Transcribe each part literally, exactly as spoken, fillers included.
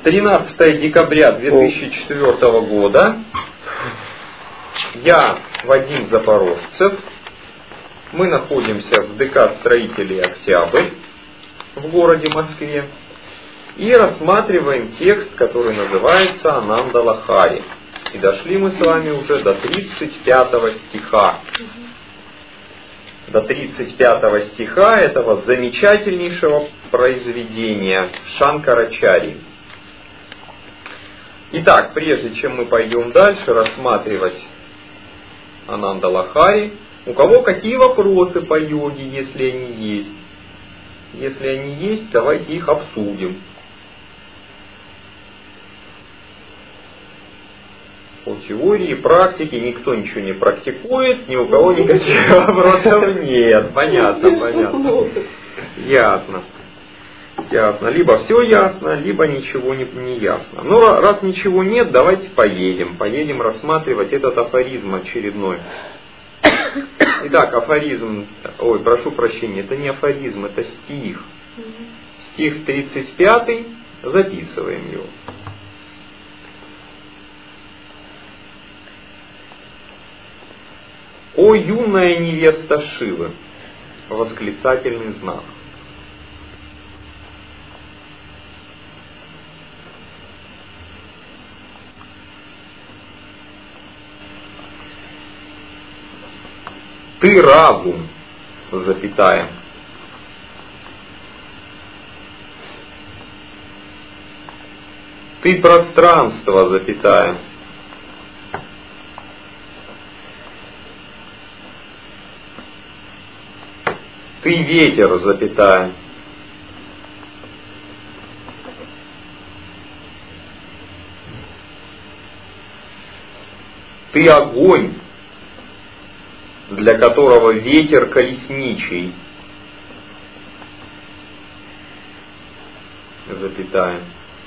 тринадцатое декабря две тысячи четвёртого года. Я Вадим Запорожцев. Мы находимся в ДК строителей «Октябрь» в городе Москве. И рассматриваем текст, который называется «Ананда Лахари». И дошли мы с вами уже до тридцать пятого стиха. До тридцать пятого стиха этого замечательнейшего произведения Шанкарачарьи. Итак, прежде чем мы пойдем дальше рассматривать Ананда Лахари, у кого какие вопросы по йоге, если они есть? Если они есть, давайте их обсудим. По теории, практике никто ничего не практикует, ни у кого никаких вопросов нет. Понятно, понятно. Ясно. Ясно. Либо все ясно, либо ничего не, не ясно. Но раз ничего нет, давайте поедем. Поедем рассматривать этот афоризм очередной. Итак, афоризм, ой, прошу прощения, это не афоризм, это стих. Стих тридцать пятый, записываем его. «О юная невеста Шивы!» Восклицательный знак. Ты разум, запятая. Ты пространство, запятая. Ты ветер, запятая. Ты огонь, для которого ветер колесничий, запятая.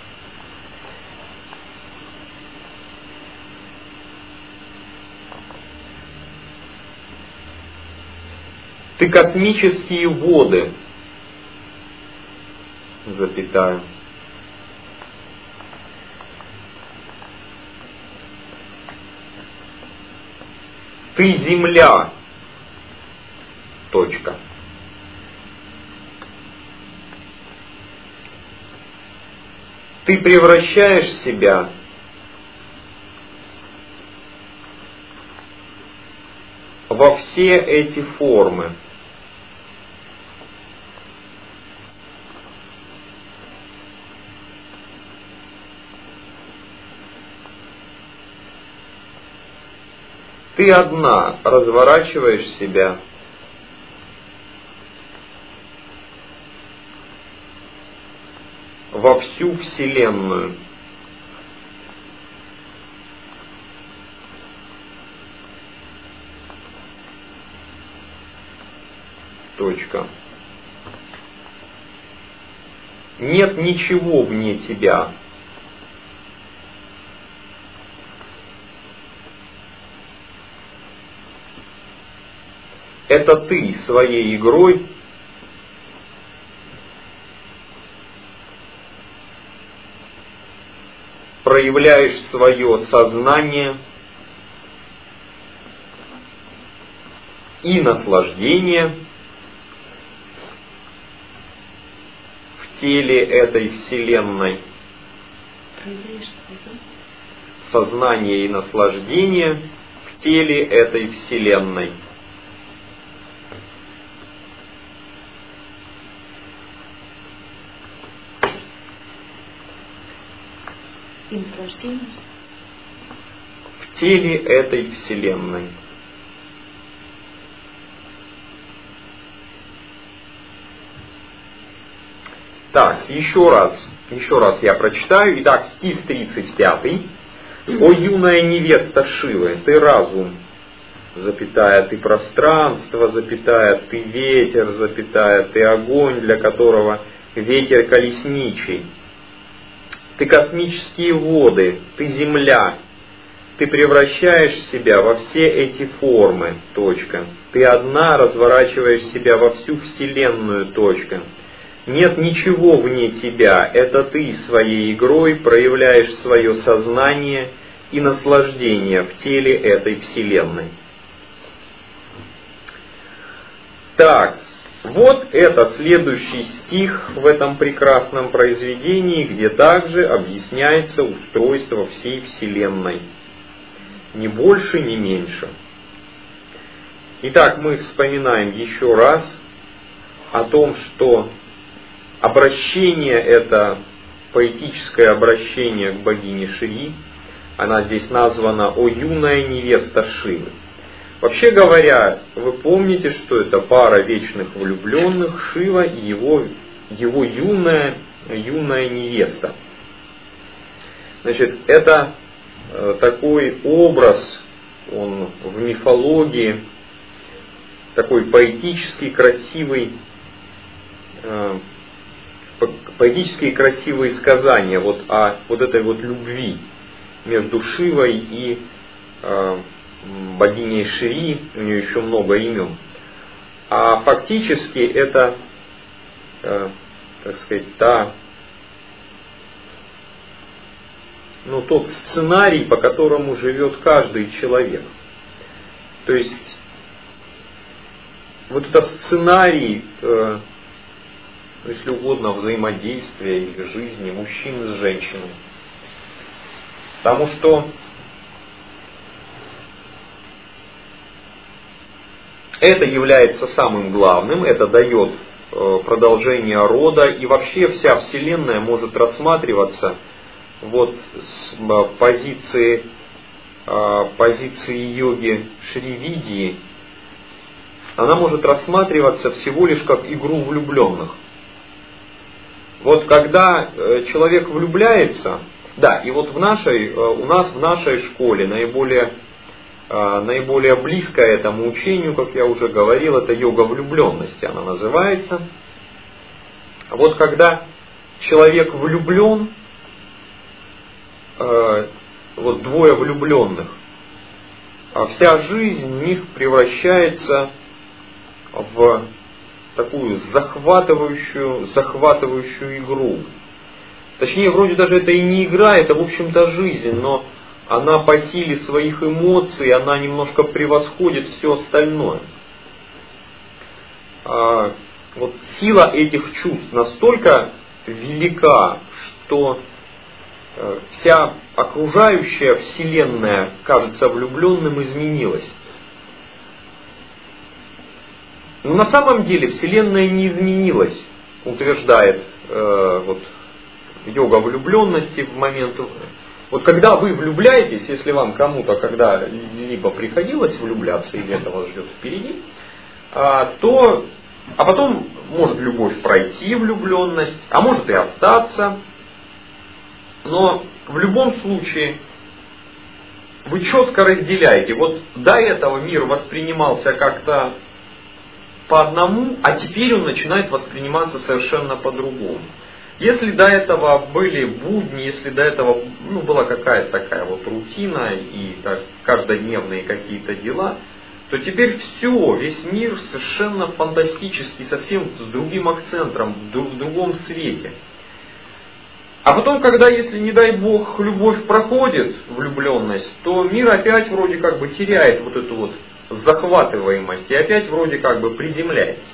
Ты космические воды, запятая. Ты земля, точка. Ты превращаешь себя во все эти формы. Ты одна разворачиваешь себя во всю Вселенную. Точка. Нет ничего вне тебя. Это ты своей игрой проявляешь свое сознание и наслаждение в теле этой Вселенной. Сознание и наслаждение в теле этой Вселенной. И наслаждение в теле этой Вселенной. Так, еще раз, еще раз я прочитаю. Итак, стих тридцать пятый. «О юная невеста Шивы, ты разум, запятая, ты пространство, запятая, ты ветер, запятая, ты огонь, для которого ветер колесничий. Ты космические воды, ты земля, ты превращаешь себя во все эти формы, точка. Ты одна разворачиваешь себя во всю Вселенную, точка. Нет ничего вне тебя, это ты своей игрой проявляешь свое сознание и наслаждение в теле этой Вселенной. Так, вот это следующий стих в этом прекрасном произведении, где также объясняется устройство всей Вселенной. Ни больше, ни меньше. Итак, мы вспоминаем еще раз о том, что обращение это поэтическое обращение к богине Шри. Она здесь названа «О юная невеста Шивы». Вообще говоря, вы помните, что это пара вечных влюбленных, Шива и его, его юная, юная невеста. Значит, это э, такой образ, он в мифологии, такой поэтический, красивый, э, поэтические красивые сказания вот о вот этой вот любви между Шивой и э, богиней Шри, у нее еще много имен. А фактически это, э, так сказать, та, ну, тот сценарий, по которому живет каждый человек. То есть вот этот сценарий, э, если угодно, взаимодействия или жизни мужчины с женщиной. Потому что это является самым главным, это дает продолжение рода, и вообще вся Вселенная может рассматриваться вот с позиции, позиции йоги Шривидии. Она может рассматриваться всего лишь как игру влюбленных. Вот когда человек влюбляется, да, и вот в нашей, у нас в нашей школе наиболее Наиболее близкое этому учению, как я уже говорил, это йога влюбленности, она называется. Вот когда человек влюблен, вот двое влюбленных, вся жизнь в них превращается в такую захватывающую, захватывающую игру. Точнее, вроде даже это и не игра, это в общем-то жизнь, но она по силе своих эмоций, она немножко превосходит все остальное. А, вот сила этих чувств настолько велика, что э, вся окружающая Вселенная, кажется, влюбленным изменилась. Но на самом деле Вселенная не изменилась, утверждает э, вот, йога влюбленности в момент... Вот когда вы влюбляетесь, если вам кому-то когда-либо приходилось влюбляться, или это вас ждет впереди, то, а потом может любовь пройти, влюбленность, а может и остаться, но в любом случае вы четко разделяете. Вот до этого мир воспринимался как-то по одному, а теперь он начинает восприниматься совершенно по-другому. Если до этого были будни, если до этого ну, была какая-то такая вот рутина и так, каждодневные какие-то дела, то теперь все, весь мир совершенно фантастический, совсем с другим акцентом, в другом свете. А потом, когда, если не дай бог, любовь проходит, влюбленность, то мир опять вроде как бы теряет вот эту вот захватываемость и опять вроде как бы приземляется.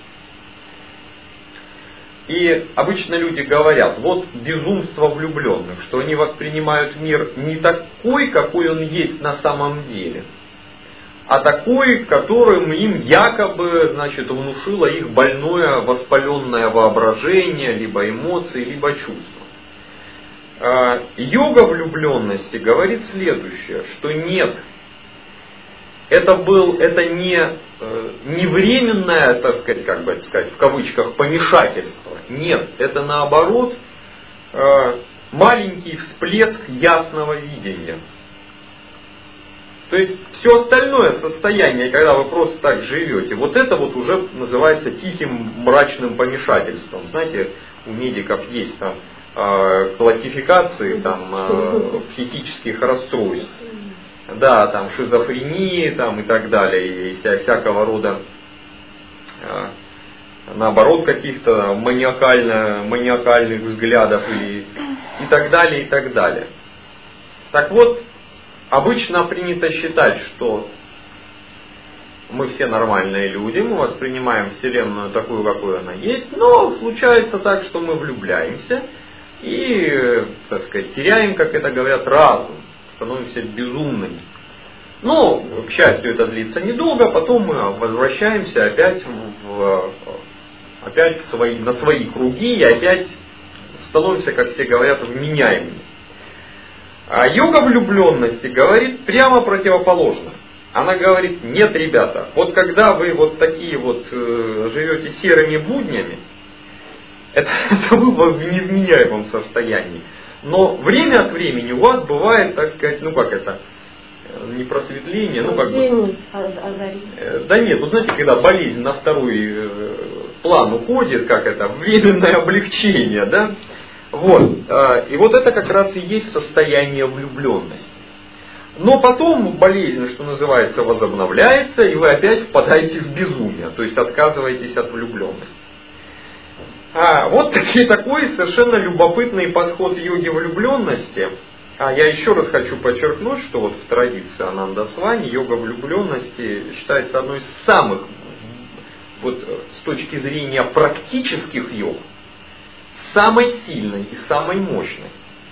И обычно люди говорят, вот безумство влюбленных, что они воспринимают мир не такой, какой он есть на самом деле, а такой, которым им якобы, значит, внушило их больное воспаленное воображение, либо эмоции, либо чувства. Йога влюбленности говорит следующее, что нет, это, был, это не, не временное, так сказать, как бы сказать, в кавычках, помешательство. Нет, это наоборот маленький всплеск ясного видения. То есть все остальное состояние, когда вы просто так живете, вот это вот уже называется тихим мрачным помешательством. Знаете, у медиков есть там классификации там, психических расстройств. Да, там шизофрении там, и так далее, и вся, всякого рода э, наоборот каких-то маниакально, маниакальных взглядов и, и так далее, и так далее. Так вот, обычно принято считать, что мы все нормальные люди, мы воспринимаем Вселенную такую, какой она есть, но случается так, что мы влюбляемся и, так сказать, теряем, как это говорят, разум, становимся безумными. Но, к счастью, это длится недолго, потом мы возвращаемся опять, в, опять в свои, на свои круги и опять становимся, как все говорят, вменяемыми. А йога влюбленности говорит прямо противоположно. Она говорит: нет, ребята, вот когда вы вот такие вот э, живете серыми буднями, это, это вы в невменяемом состоянии. Но время от времени у вас бывает, так сказать, ну как это, не просветление, ну как бы... Э, да нет, вот знаете, когда болезнь на второй э, план уходит, как это, временное облегчение, да? Вот. Э, и вот это как раз и есть состояние влюбленности. Но потом болезнь, что называется, возобновляется, и вы опять впадаете в безумие, то есть отказываетесь от влюбленности. А, вот таки, такой совершенно любопытный подход йоги влюбленности. А я еще раз хочу подчеркнуть, что вот в традиции Анандасвами йога влюбленности считается одной из самых, вот с точки зрения практических йог, самой сильной и самой мощной.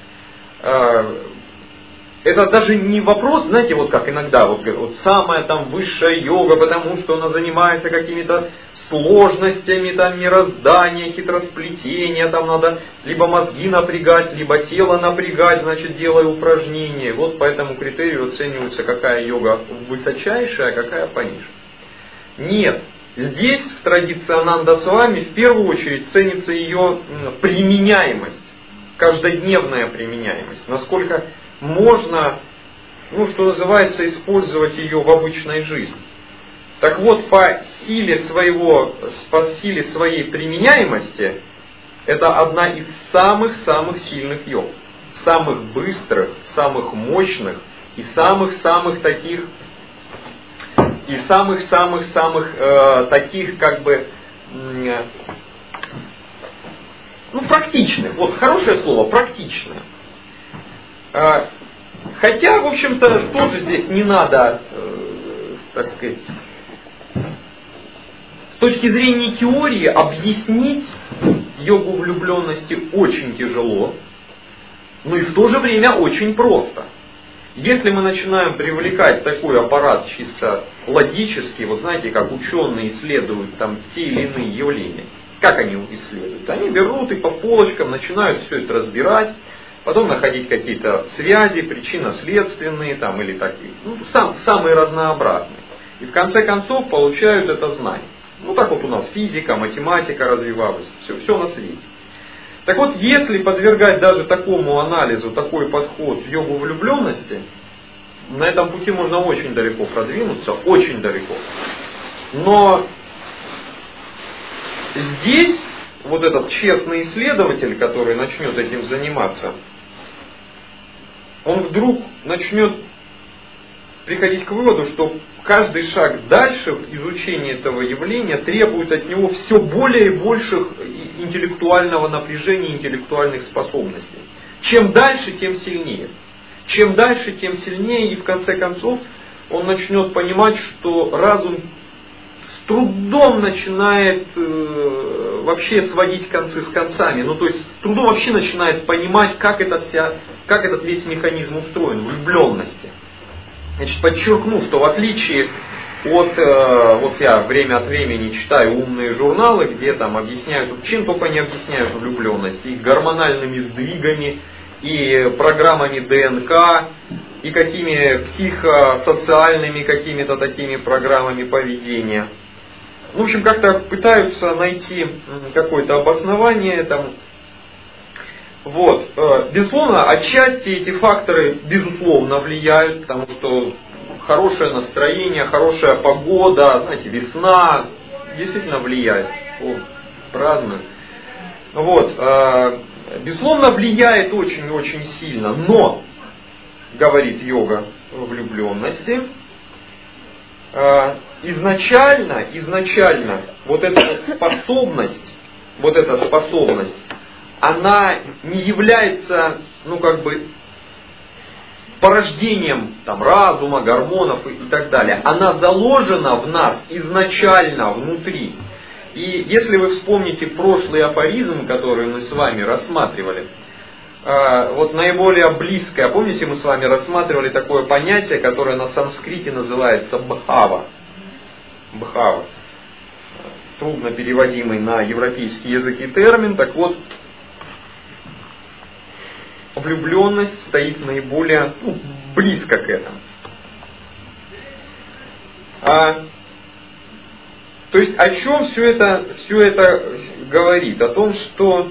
Это даже не вопрос, знаете, вот как иногда, вот, вот самая там высшая йога, потому что она занимается какими-то сложностями там мироздания, хитросплетения, там надо либо мозги напрягать, либо тело напрягать, значит, делая упражнения. Вот по этому критерию оценивается, какая йога высочайшая, а какая пониже. Нет, здесь в традиции Анандасвами в первую очередь ценится ее применяемость, каждодневная применяемость, насколько можно, ну, что называется, использовать ее в обычной жизни. Так вот, по силе своего, по силе своей применяемости, это одна из самых-самых сильных йог. Самых быстрых, самых мощных и самых-самых таких, и самых-самых-самых э, таких, как бы, э, ну, практичных. Вот, хорошее слово, практичное. Хотя, в общем-то, тоже здесь не надо, э, так сказать, с точки зрения теории объяснить йогу влюбленности очень тяжело, но и в то же время очень просто. Если мы начинаем привлекать такой аппарат чисто логически, вот знаете, как ученые исследуют там те или иные явления, как они исследуют? Они берут и по полочкам начинают все это разбирать, потом находить какие-то связи, причинно-следственные там, или такие, ну, сам, самые разнообразные. И в конце концов получают это знание. Ну так вот у нас физика, математика развивалась, все, все на свете. Так вот, если подвергать даже такому анализу, такой подход йогу влюбленности, на этом пути можно очень далеко продвинуться, очень далеко. Но здесь вот этот честный исследователь, который начнет этим заниматься, он вдруг начнет приходить к выводу, что каждый шаг дальше в изучении этого явления требует от него все более и больших интеллектуального напряжения, интеллектуальных способностей. Чем дальше, тем сильнее. Чем дальше, тем сильнее, и в конце концов он начнет понимать, что разум с трудом начинает э, вообще сводить концы с концами. Ну, то есть с трудом вообще начинает понимать, как, это вся, как этот весь механизм устроен, влюбленности. Значит, подчеркну, что в отличие от, э, вот я время от времени читаю умные журналы, где там объясняют, чем только не объясняют влюбленность, и гормональными сдвигами, и программами ДНК, и какими психосоциальными какими-то такими программами поведения. В общем, как-то пытаются найти какое-то обоснование этому. Вот. Безусловно, отчасти эти факторы, безусловно, влияют, потому что хорошее настроение, хорошая погода, знаете, весна, действительно влияет. О, празднуют. Вот. Безусловно, влияет очень-очень сильно, но, говорит йога влюбленности, изначально, изначально вот эта вот способность, вот эта способность, она не является, ну как бы, порождением там, разума, гормонов и, и так далее. Она заложена в нас изначально, внутри. И если вы вспомните прошлый афоризм, который мы с вами рассматривали, вот наиболее близкое, помните, мы с вами рассматривали такое понятие, которое на санскрите называется бхава. Бхава. Трудно переводимый на европейский язык и термин. Так вот, влюбленность стоит наиболее ну, близко к этому. А, то есть о чем все это, все это говорит? О том, что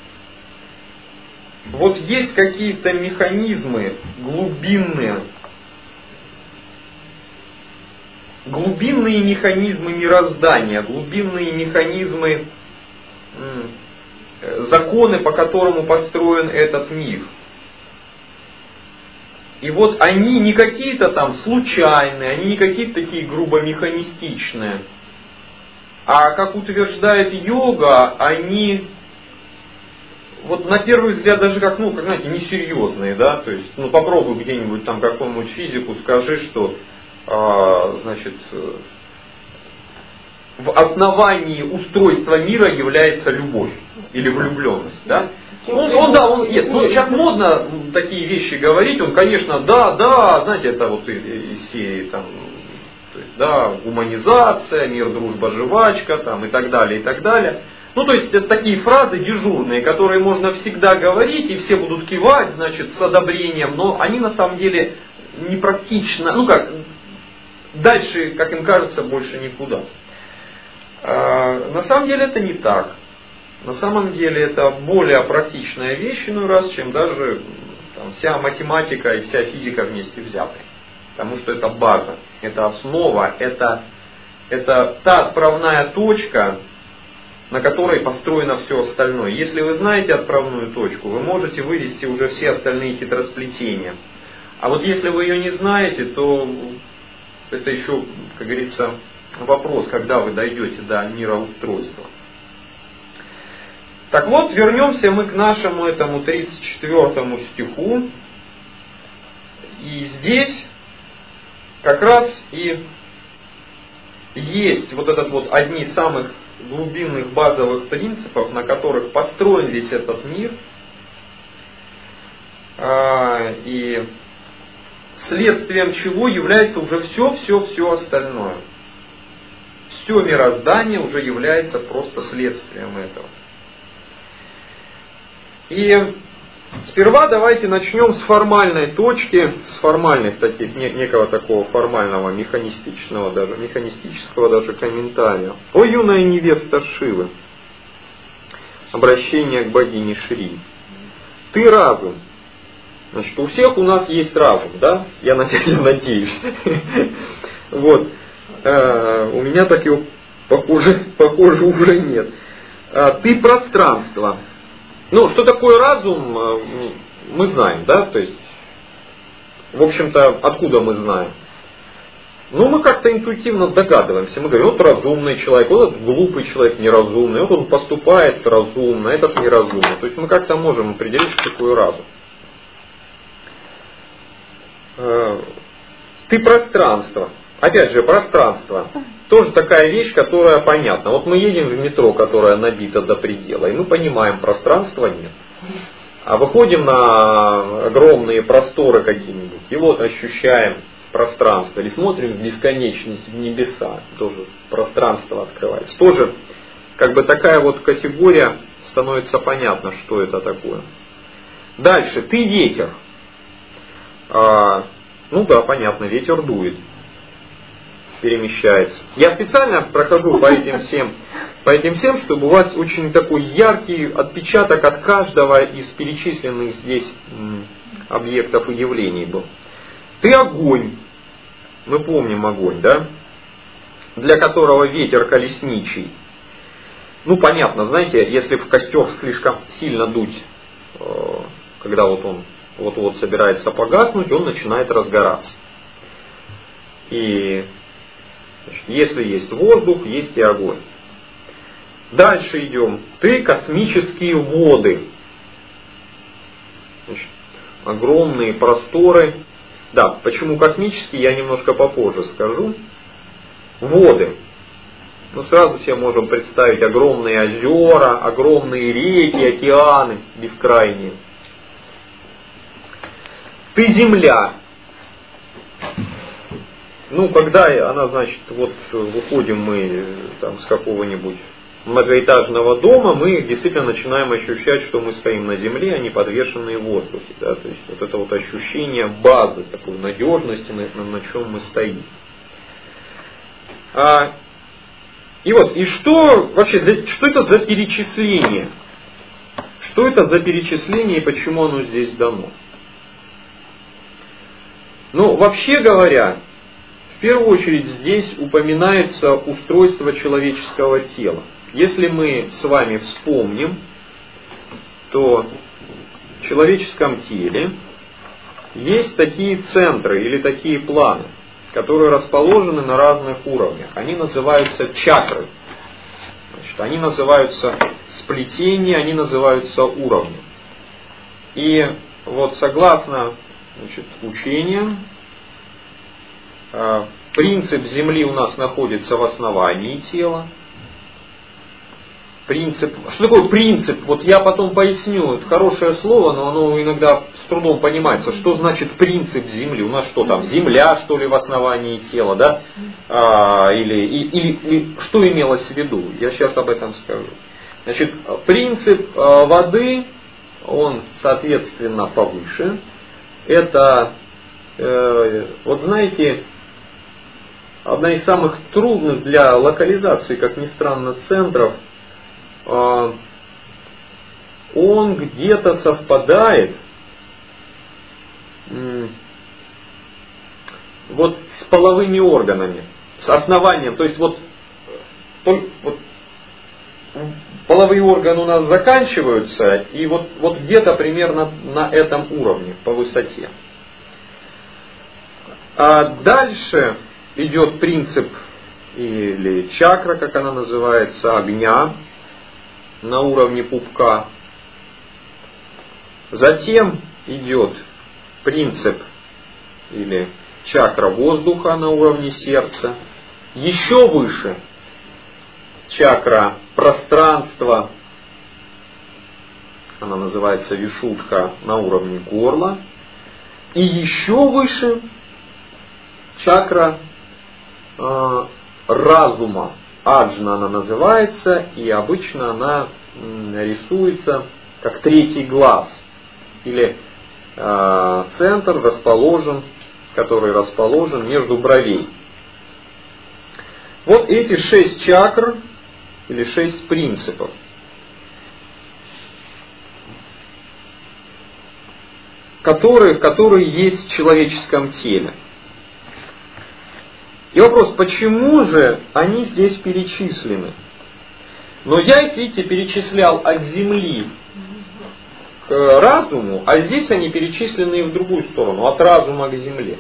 вот есть какие-то механизмы глубинные, глубинные механизмы мироздания, глубинные механизмы, законы, по которому построен этот мир. И вот они не какие-то там случайные, они не какие-то такие грубо механистичные, а, как утверждает йога, они вот на первый взгляд даже как, ну, как, знаете, несерьезные, да, то есть, ну, попробуй где-нибудь там какому-нибудь физику скажи, что, а, значит, в основании устройства мира является любовь или влюбленность, да. Он, он, да, он, нет, ну, сейчас модно такие вещи говорить, он, конечно, да, да, знаете, это вот из, из серии, там, то есть, да, гуманизация, мир, дружба, жвачка, там, и так далее, и так далее. Ну, то есть, это такие фразы дежурные, которые можно всегда говорить, и все будут кивать, значит, с одобрением, но они на самом деле непрактично, ну как, дальше, как им кажется, больше никуда. А, на самом деле это не так. На самом деле это более практичная вещь, иной раз, чем даже там, вся математика и вся физика вместе взятые. Потому что это база, это основа, это, это та отправная точка, на которой построено все остальное. Если вы знаете отправную точку, вы можете вывести уже все остальные хитросплетения. А вот если вы ее не знаете, то это еще, как говорится, вопрос, когда вы дойдете до мироустройства. Так вот, вернемся мы к нашему этому тридцать четвёртому стиху. И здесь как раз и есть вот этот вот одни из самых глубинных базовых принципов, на которых построен весь этот мир. И следствием чего является уже все-все-все остальное. Все мироздание уже является просто следствием этого. И сперва давайте начнем с формальной точки, с формальных таких, некого такого формального, механистичного даже, механистического даже комментария. О юная невеста Шивы. Обращение к богине Шри. Ты разум. Значит, у всех у нас есть разум, да? Я надеюсь. Вот. У меня так его, похоже, похоже, уже нет. Ты пространство. Ну, что такое разум, мы знаем, да? То есть, в общем-то, откуда мы знаем? Ну, мы как-то интуитивно догадываемся. Мы говорим, вот разумный человек, вот этот глупый человек неразумный, вот он поступает разумно, этот неразумный. То есть, мы как-то можем определить, что такое разум. Ты пространство. Опять же, пространство. Тоже такая вещь, которая понятна. Вот мы едем в метро, которое набито до предела, и мы понимаем, пространства нет. А выходим на огромные просторы какие-нибудь, и вот ощущаем пространство. Или смотрим в бесконечность, в небеса, тоже пространство открывается. Тоже как бы такая вот категория, становится понятно, что это такое. Дальше, ты ветер. А, ну да, понятно, ветер дует. Перемещается. Я специально прохожу по этим всем, по этим всем, чтобы у вас очень такой яркий отпечаток от каждого из перечисленных здесь объектов и явлений был. Ты огонь. Мы помним огонь, да? Для которого ветер колесничий. Ну, понятно, знаете, если в костер слишком сильно дуть, когда вот он вот-вот собирается погаснуть, он начинает разгораться. И Значит, если есть воздух, есть и огонь. Дальше идем. Ты космические воды. Значит, огромные просторы. Да, почему космические, я немножко попозже скажу. Воды. Ну, сразу себе можем представить огромные озера, огромные реки, океаны бескрайние. Ты земля. Ну, когда она, значит, вот выходим мы там с какого-нибудь многоэтажного дома, мы действительно начинаем ощущать, что мы стоим на земле, а не подвешенные в воздухе. Да? То есть вот это вот ощущение базы, такой надежности, на, на чем мы стоим. А, и вот, и что вообще, что это за перечисление? Что это за перечисление и почему оно здесь дано? Ну, вообще говоря, в первую очередь здесь упоминается устройство человеческого тела. Если мы с вами вспомним, то в человеческом теле есть такие центры или такие планы, которые расположены на разных уровнях. Они называются чакры. Значит, они называются сплетения, они называются уровни. И вот согласно, значит, учениям, принцип Земли у нас находится в основании тела. Принцип. Что такое принцип? Вот я потом поясню. Это хорошее слово, но оно иногда с трудом понимается. Что значит принцип Земли? У нас что там? Земля, что ли, в основании тела, да? А, или, или, или что имелось в виду? Я сейчас об этом скажу. Значит, принцип воды, он, соответственно, повыше. Это, э, вот знаете, одна из самых трудных для локализации, как ни странно, центров. Он где-то совпадает вот с половыми органами, с основанием. То есть вот, вот половые органы у нас заканчиваются, и вот, вот где-то примерно на этом уровне по высоте. А дальше идет принцип или чакра, как она называется, огня на уровне пупка. Затем идет принцип или чакра воздуха на уровне сердца. Еще выше чакра пространства, она называется вишудха, на уровне горла. И еще выше чакра э, разума. Аджна она называется, и обычно она рисуется как третий глаз. Или э, центр расположен, который расположен между бровей. Вот эти шесть чакр, или шесть принципов. Которые, которые есть в человеческом теле. И вопрос, почему же они здесь перечислены? Но я их, видите, перечислял от земли к разуму, а здесь они перечислены и в другую сторону, от разума к земле.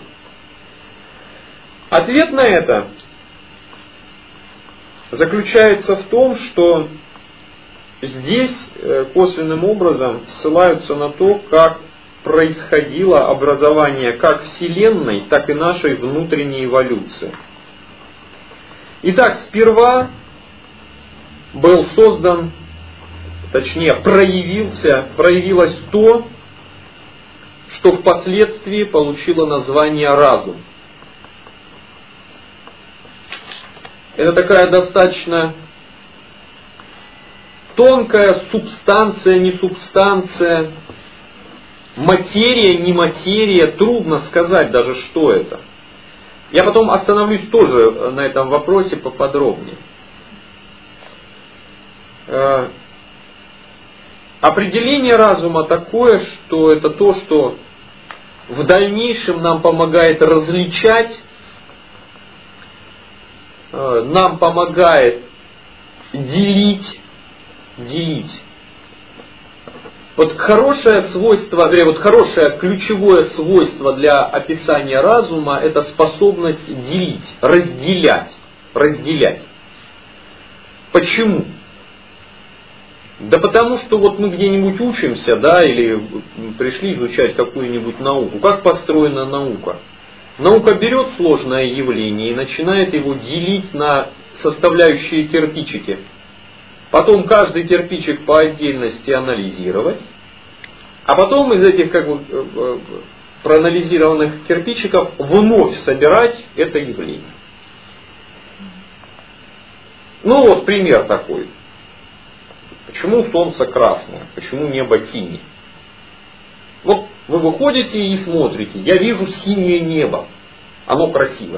Ответ на это заключается в том, что здесь косвенным образом ссылаются на то, как происходило образование как Вселенной, так и нашей внутренней эволюции. Итак, сперва был создан, точнее проявился, проявилось то, что впоследствии получило название разум. Это такая достаточно тонкая субстанция, не субстанция, материя, не материя, трудно сказать даже, что это. Я потом остановлюсь тоже на этом вопросе поподробнее. Э, определение разума такое, что это то, что в дальнейшем нам помогает различать, э, нам помогает делить, делить. Вот хорошее свойство, вот хорошее ключевое свойство для описания разума — это способность делить, разделять. разделять. Почему? Да потому что вот мы где-нибудь учимся, да, или пришли изучать какую-нибудь науку. Как построена наука? Наука берет сложное явление и начинает его делить на составляющие кирпичики. Потом каждый кирпичик по отдельности анализировать. А потом из этих как бы проанализированных кирпичиков вновь собирать это явление. Ну вот пример такой. Почему солнце красное? Почему небо синее? Вот вы выходите и смотрите. Я вижу синее небо. Оно красивое.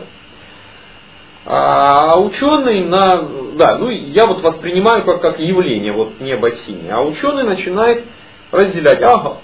А ученый на... Да, ну я вот воспринимаю как, как явление, вот небо синее. А ученый начинает разделять. Ага,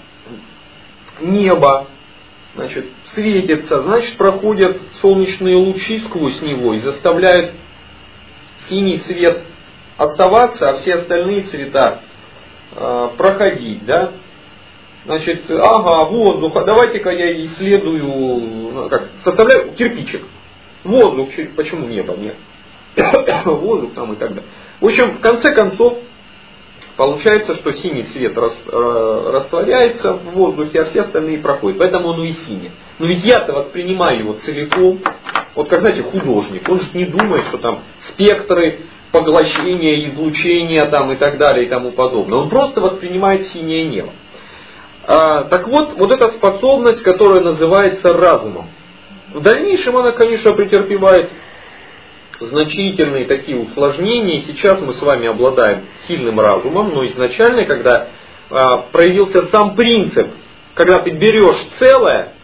небо, значит, светится, значит, проходят солнечные лучи сквозь него и заставляют синий свет оставаться, а все остальные цвета э, проходить, да? Значит, ага, воздух, а давайте-ка я исследую, ну, как, составляю кирпичик. Воздух, почему небо нет? Воздух там и так далее. В общем, в конце концов, получается, что синий свет рас, э, растворяется в воздухе, а все остальные проходят. Поэтому он и синий. Но ведь я-то воспринимаю его целиком. Вот как, знаете, художник, он же не думает, что там спектры поглощения, излучения там, и так далее и тому подобное. Он просто воспринимает синее небо. А, так вот, вот эта способность, которая называется разумом. В дальнейшем она, конечно, претерпевает значительные такие усложнения. Сейчас мы с вами обладаем сильным разумом, но изначально, когда а, проявился сам принцип, когда ты берешь целое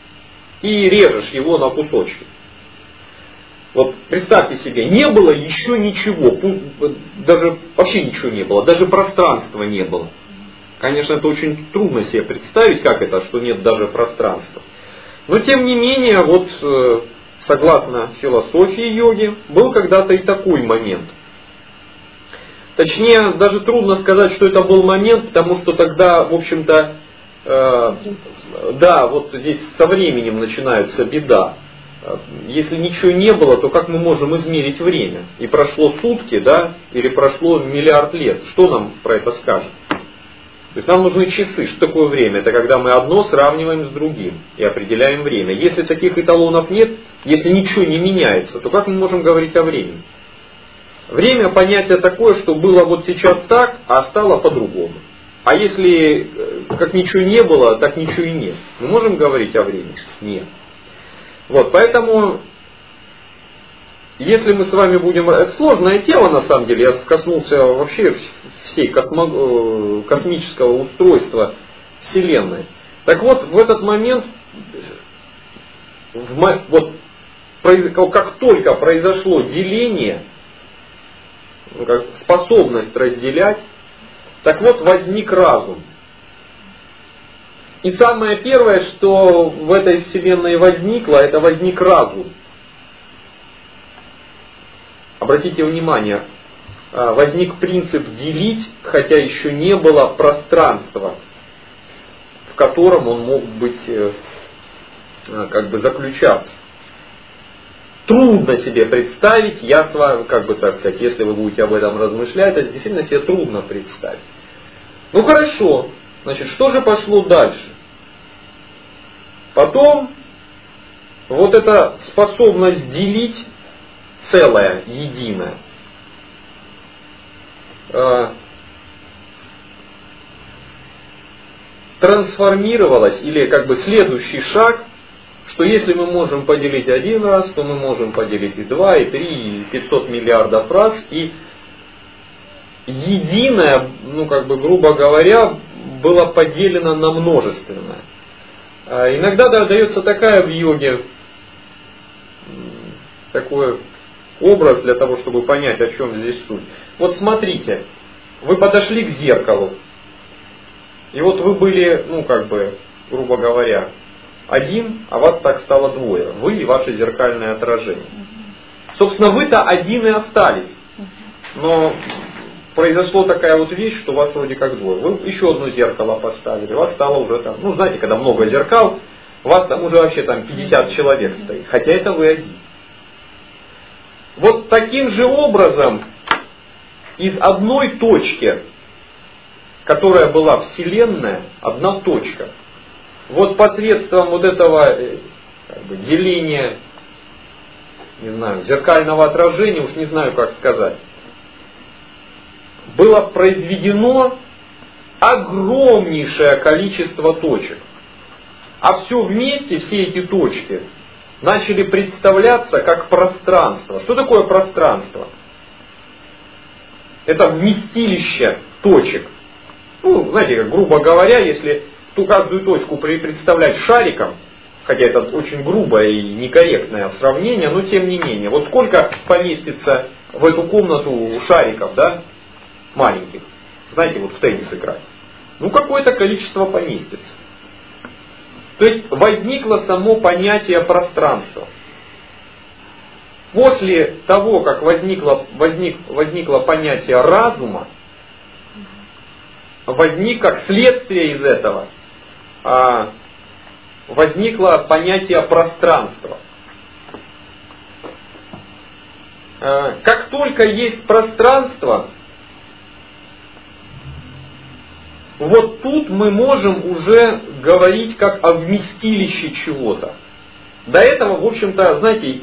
и режешь его на кусочки. Вот представьте себе, не было еще ничего, даже вообще ничего не было, даже пространства не было. Конечно, это очень трудно себе представить, как это, что нет даже пространства. Но тем не менее, вот согласно философии йоги, был когда-то и такой момент. Точнее, даже трудно сказать, что это был момент, потому что тогда, в общем-то, э, да, вот здесь со временем начинается беда. Если ничего не было, то как мы можем измерить время? И прошло сутки, да, или прошло миллиард лет. Что нам про это скажет? То есть нам нужны часы. Что такое время? Это когда мы одно сравниваем с другим и определяем время. Если таких эталонов нет, если ничего не меняется, то как мы можем говорить о времени? Время понятие такое, что было вот сейчас так, а стало по-другому. А если как ничего не было, так ничего и нет. Мы можем говорить о времени? Нет. Вот, поэтому, если мы с вами будем... Это сложная тема, на самом деле. Я коснулся вообще всей космо... космического устройства Вселенной. Так вот, в этот момент, в... вот, как только произошло деление, способность разделять, так вот возник разум. И самое первое, что в этой вселенной возникло, это возник разум. Обратите внимание, возник принцип делить, хотя еще не было пространства, в котором он мог быть, как бы, заключаться. Трудно себе представить, я с вами, как бы так сказать, если вы будете об этом размышлять, это действительно себе трудно представить. Ну хорошо. Значит, что же пошло дальше? Потом вот эта способность делить целое, единое, э, трансформировалась, или как бы следующий шаг, что если мы можем поделить один раз, то мы можем поделить и два, и три, и пятьсот миллиардов раз, и единое, ну как бы грубо говоря, было поделено на множественное. Иногда дается такая в йоге, такой образ для того, чтобы понять, о чем здесь суть. Вот смотрите, вы подошли к зеркалу, и вот вы были, ну как бы, грубо говоря, один, а вас так стало двое. Вы и ваше зеркальное отражение. Собственно, вы-то один и остались. Но произошла такая вот вещь, что вас вроде как двое. Вы еще одно зеркало поставили, вас стало уже там, ну знаете, когда много зеркал, у вас там уже вообще там пятьдесят человек стоит, хотя это вы один. Вот таким же образом из одной точки, которая была Вселенная, одна точка, вот посредством вот этого как бы, деления, не знаю, зеркального отражения, уж не знаю как сказать, было произведено огромнейшее количество точек. А все вместе, все эти точки, начали представляться как пространство. Что такое пространство? Это вместилище точек. Ну, знаете, как, грубо говоря, если ту каждую точку представлять шариком, хотя это очень грубое и некорректное сравнение, но тем не менее, вот сколько поместится в эту комнату шариков, да, маленьких, знаете, вот в теннис играть? Ну, какое-то количество поместится. То есть возникло само понятие пространства. После того, как возникло, возник, возникло понятие разума, возник как следствие из этого, а, возникло понятие пространства. А, как только есть пространство, вот тут мы можем уже говорить как о вместилище чего-то. До этого, в общем-то, знаете,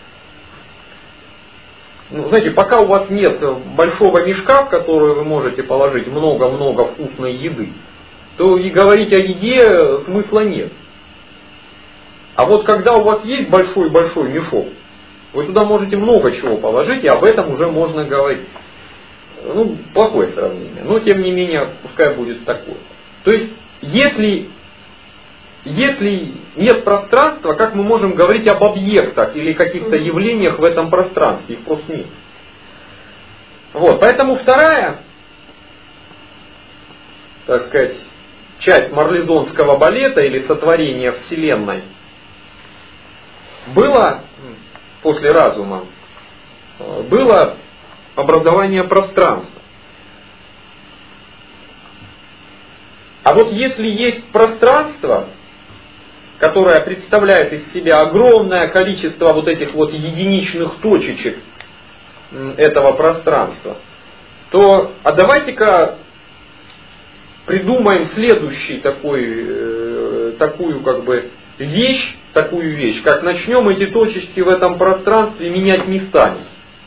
ну, знаете, пока у вас нет большого мешка, в который вы можете положить много-много вкусной еды, то и говорить о еде смысла нет. А вот когда у вас есть большой-большой мешок, вы туда можете много чего положить, и об этом уже можно говорить. Ну, плохое сравнение, но тем не менее, пускай будет такое. То есть, если, если нет пространства, как мы можем говорить об объектах или каких-то явлениях в этом пространстве? Их просто нет. Вот, поэтому вторая, так сказать, часть марлезонского балета или сотворения Вселенной было, после разума, было образование пространства. А вот если есть пространство, которое представляет из себя огромное количество вот этих вот единичных точечек этого пространства, то а давайте-ка придумаем следующий такой, э, такую как бы вещь, такую вещь, как начнем эти точечки в этом пространстве менять местами.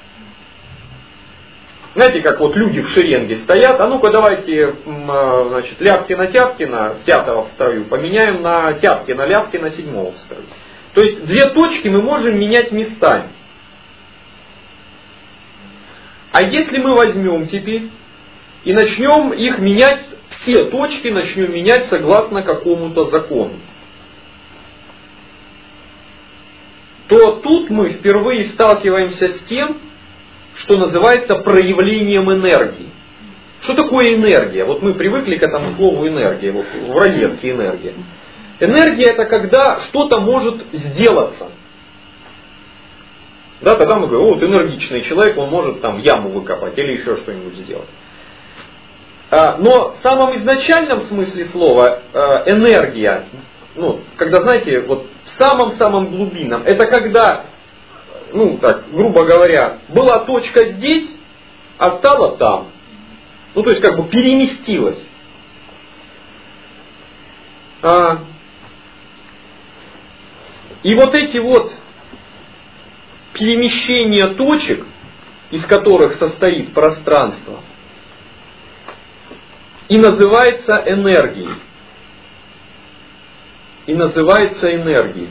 Знаете, как вот люди в шеренге стоят, а ну-ка давайте, значит, Ляпкина-Тяпкина, пятого в строю, поменяем на Тяпкина-Ляпкина, седьмого в строю. То есть две точки мы можем менять местами. А если мы возьмем теперь и начнем их менять, все точки начнем менять согласно какому-то закону, то тут мы впервые сталкиваемся с тем, что называется проявлением энергии. Что такое энергия? Вот мы привыкли к этому слову энергия, вот в розетке энергия. Энергия это когда что-то может сделаться. Да, тогда мы говорим, вот энергичный человек, он может там яму выкопать или еще что-нибудь сделать. Но в самом изначальном смысле слова энергия, ну, когда, знаете, вот в самом-самом глубинном, это когда, ну так, грубо говоря, была точка здесь, а стала там. Ну, то есть, как бы переместилась. А, и вот эти вот перемещения точек, из которых состоит пространство, и называется энергией. И называется энергией.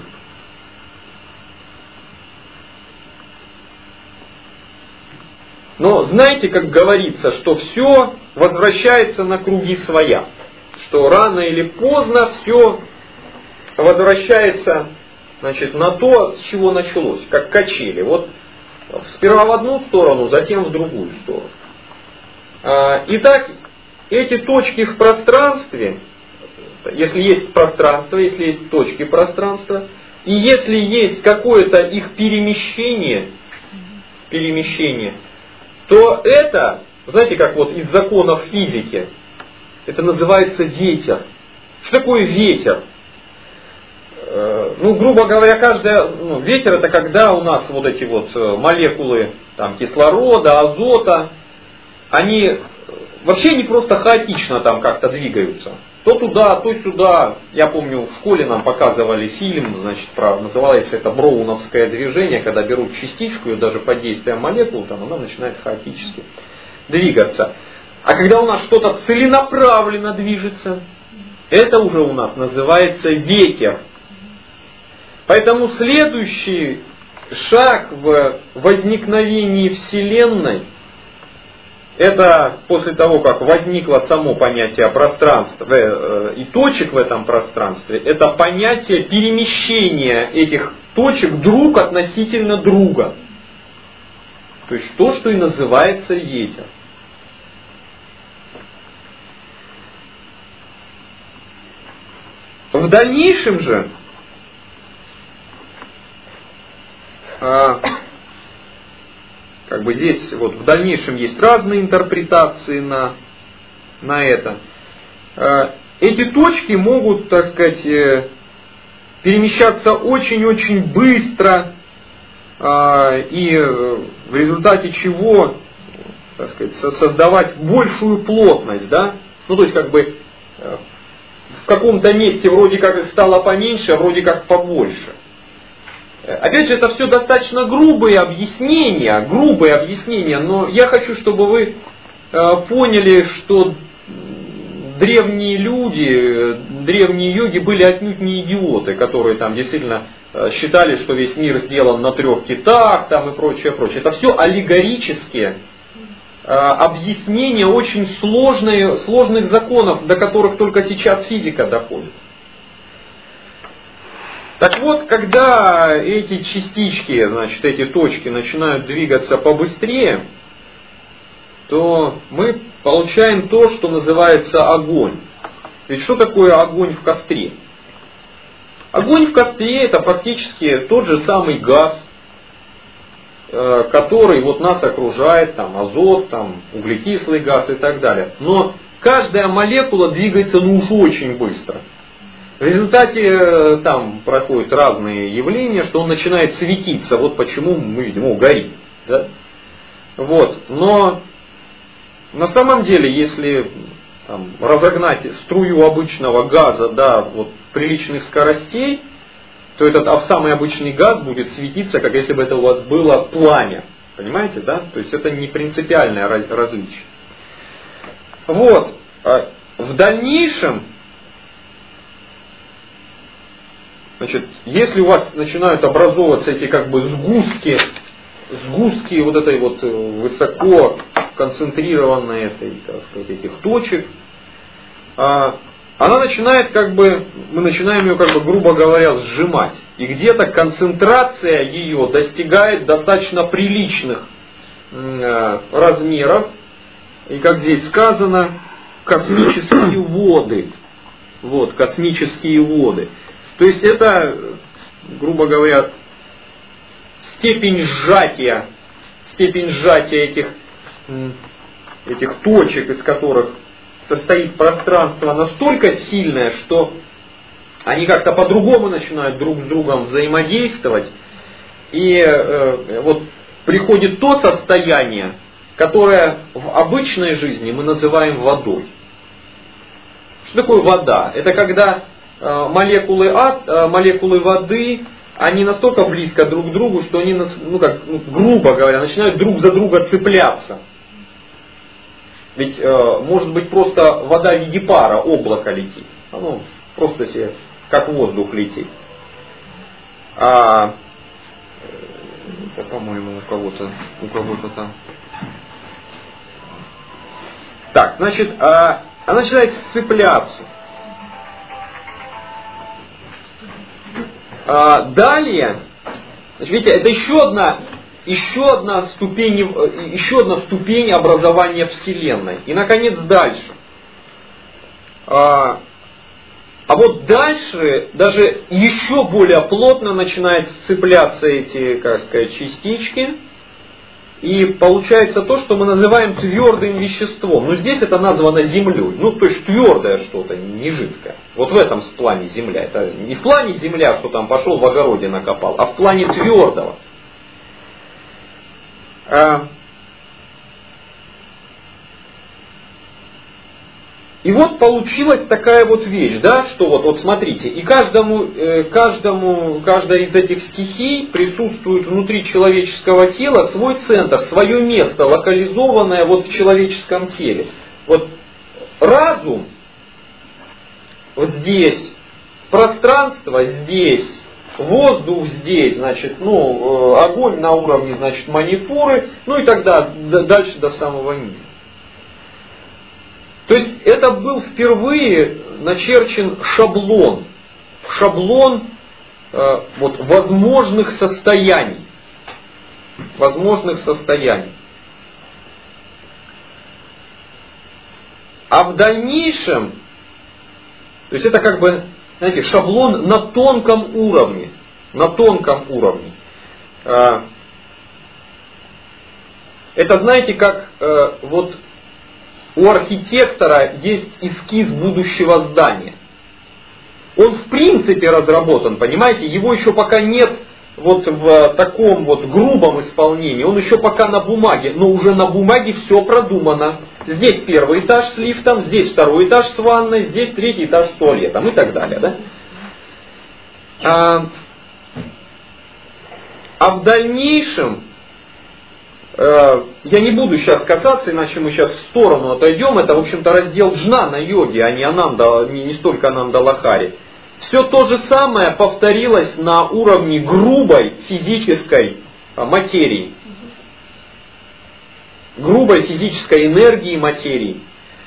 Но знаете, как говорится, что все возвращается на круги своя. Что рано или поздно все возвращается, значит, на то, с чего началось. Как качели. Вот сперва в одну сторону, затем в другую сторону. Итак, эти точки в пространстве, если есть пространство, если есть точки пространства, и если есть какое-то их перемещение, перемещение, то это, знаете, как вот из законов физики, это называется ветер. Что такое ветер? ну, грубо говоря, каждая, ну, ветер это когда у нас вот эти вот молекулы там, кислорода, азота, они вообще не просто хаотично там как-то двигаются. То туда, то сюда. Я помню, в школе нам показывали фильм, значит, про, называется это броуновское движение, когда берут частичку и даже под действием молекул, там она начинает хаотически двигаться. А когда у нас что-то целенаправленно движется, это уже у нас называется ветер. Поэтому следующий шаг в возникновении Вселенной, это после того, как возникло само понятие пространства э, и точек в этом пространстве, это понятие перемещения этих точек друг относительно друга. То есть то, что и называется ветер. В дальнейшем же а, как бы здесь вот в дальнейшем есть разные интерпретации на, на это. А, эти точки могут, так сказать, перемещаться очень-очень быстро, а, и в результате чего, так сказать, создавать большую плотность, да? Ну, то есть, как бы в каком-то месте вроде как стало поменьше, а вроде как побольше. Опять же, это все достаточно грубые объяснения, грубые объяснения, но я хочу, чтобы вы поняли, что древние люди, древние йоги были отнюдь не идиоты, которые там действительно считали, что весь мир сделан на трех китах там, и прочее, прочее. Это все аллегорические объяснения очень сложные, сложных законов, до которых только сейчас физика доходит. Так вот, когда эти частички, значит, эти точки начинают двигаться побыстрее, то мы получаем то, что называется огонь. Ведь что такое огонь в костре? Огонь в костре это фактически тот же самый газ, который вот нас окружает, там азот, там углекислый газ и так далее. Но каждая молекула двигается ну уж очень быстро. В результате там проходят разные явления, что он начинает светиться. Вот почему мы видим, о, горит. Да? Вот. Но на самом деле, если там, разогнать струю обычного газа до вот, приличных скоростей, то этот а самый обычный газ будет светиться, как если бы это у вас было пламя. Понимаете, да? То есть это не принципиальное раз, различие. Вот. В дальнейшем, значит, если у вас начинают образовываться эти как бы сгустки, сгустки вот этой вот высоко концентрированной этой, так сказать, этих точек, она начинает как бы, мы начинаем ее как бы, грубо говоря, сжимать. И где-то концентрация ее достигает достаточно приличных э, размеров. И как здесь сказано, космические воды. Вот, космические воды. То есть это, грубо говоря, степень сжатия, степень сжатия этих, этих точек, из которых состоит пространство, настолько сильное, что они как-то по-другому начинают друг с другом взаимодействовать. И э, вот приходит то состояние, которое в обычной жизни мы называем водой. Что такое вода? Это когда э, молекулы, ад, э, молекулы воды, они настолько близко друг к другу, что они, ну, как, ну, грубо говоря, начинают друг за друга цепляться. Ведь э, может быть просто вода в виде пара, облако летит. Оно просто себе как воздух летит. А, это, по-моему, у кого-то, у кого-то там. Так, значит, а, она начинает сцепляться. А, далее, значит, видите, это еще одна... Еще одна, ступень, еще одна ступень образования Вселенной. И, наконец, дальше. А, а вот дальше даже еще более плотно начинают сцепляться эти, как сказать, частички. и получается то, что мы называем твердым веществом. Но здесь это названо землей. Ну, то есть твердое что-то, не жидкое. Вот в этом плане земля. Это не в плане земля, что там пошел в огороде накопал, а в плане твердого. И вот получилась такая вот вещь, да, что вот, вот смотрите, и каждому, каждому, каждая из этих стихий присутствует внутри человеческого тела свой центр, свое место, локализованное вот в человеческом теле. Вот разум вот здесь, пространство здесь, воздух здесь, значит, ну, огонь на уровне, значит, манипуры, ну и тогда дальше до самого низа. То есть это был впервые начерчен шаблон, шаблон э, вот, возможных состояний, возможных состояний. А в дальнейшем, то есть это как бы, знаете, шаблон на тонком уровне, на тонком уровне. Э, это, знаете, как э, вот у архитектора есть эскиз будущего здания. Он в принципе разработан, понимаете, его еще пока нет вот в таком вот грубом исполнении, он еще пока на бумаге, но уже на бумаге все продумано. Здесь первый этаж с лифтом, здесь второй этаж с ванной, здесь третий этаж с туалетом и так далее. Да? А, а в дальнейшем, я не буду сейчас касаться, иначе мы сейчас в сторону отойдем. Это, в общем-то, раздел джнана йоги, а не ананда, не, не столько ананда лахари. Все то же самое повторилось на уровне грубой физической материи. Грубой физической энергии материи.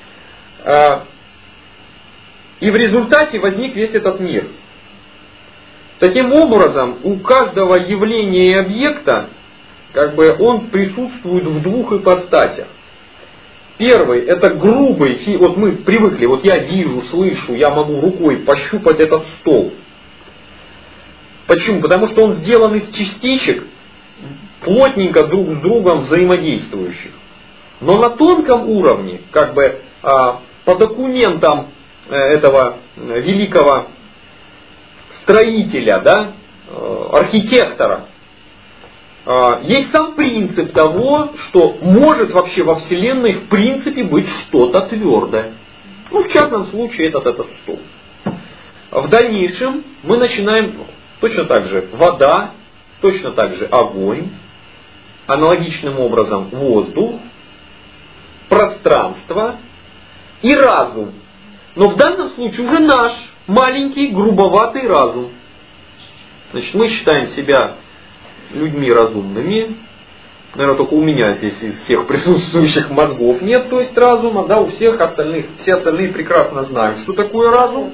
И в результате возник весь этот мир. Таким образом, у каждого явления и объекта как бы он присутствует в двух ипостасях. Первый, это грубый, вот мы привыкли, вот я вижу, слышу, я могу рукой пощупать этот стол. Почему? Потому что он сделан из частичек, плотненько друг с другом взаимодействующих. Но на тонком уровне, как бы по документам этого великого строителя, да, архитектора, есть сам принцип того, что может вообще во Вселенной в принципе быть что-то твердое. Ну, в частном случае этот, этот стол. В дальнейшем мы начинаем точно так же вода, точно так же огонь, аналогичным образом воздух, пространство и разум. Но в данном случае уже наш маленький грубоватый разум. Значит, мы считаем себя людьми разумными. Наверное, только у меня здесь из всех присутствующих мозгов нет, то есть разума, да, у всех остальных, все остальные прекрасно знают, что такое разум.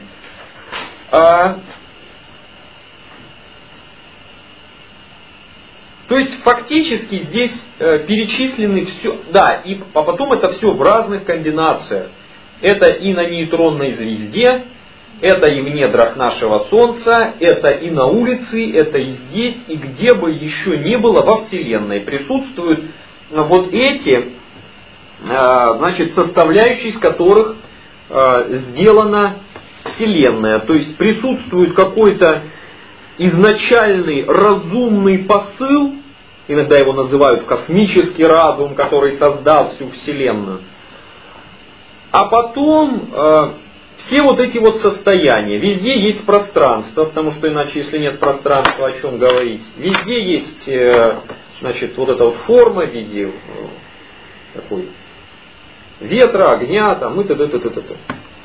А, то есть фактически здесь э, перечислены все, да, и, а потом это все в разных комбинациях. Это и на нейтронной звезде, это и в недрах нашего Солнца, это и на улице, это и здесь, и где бы еще ни было во Вселенной присутствуют вот эти, значит, составляющие, из которых сделана Вселенная. То есть присутствует какой-то изначальный разумный посыл, иногда его называют космический разум, который создал всю Вселенную. А потом все вот эти вот состояния, везде есть пространство, потому что иначе, если нет пространства, о чем говорить. Везде есть, значит, вот эта вот форма в виде такой ветра, огня, там, и т.д. т.д. т.д.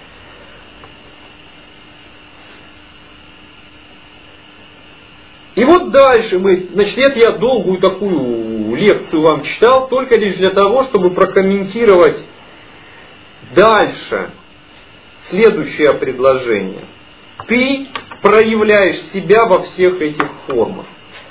И вот дальше мы, значит, это я долгую такую лекцию вам читал, только лишь для того, чтобы прокомментировать дальше. Следующее предложение. Ты проявляешь себя во всех этих формах.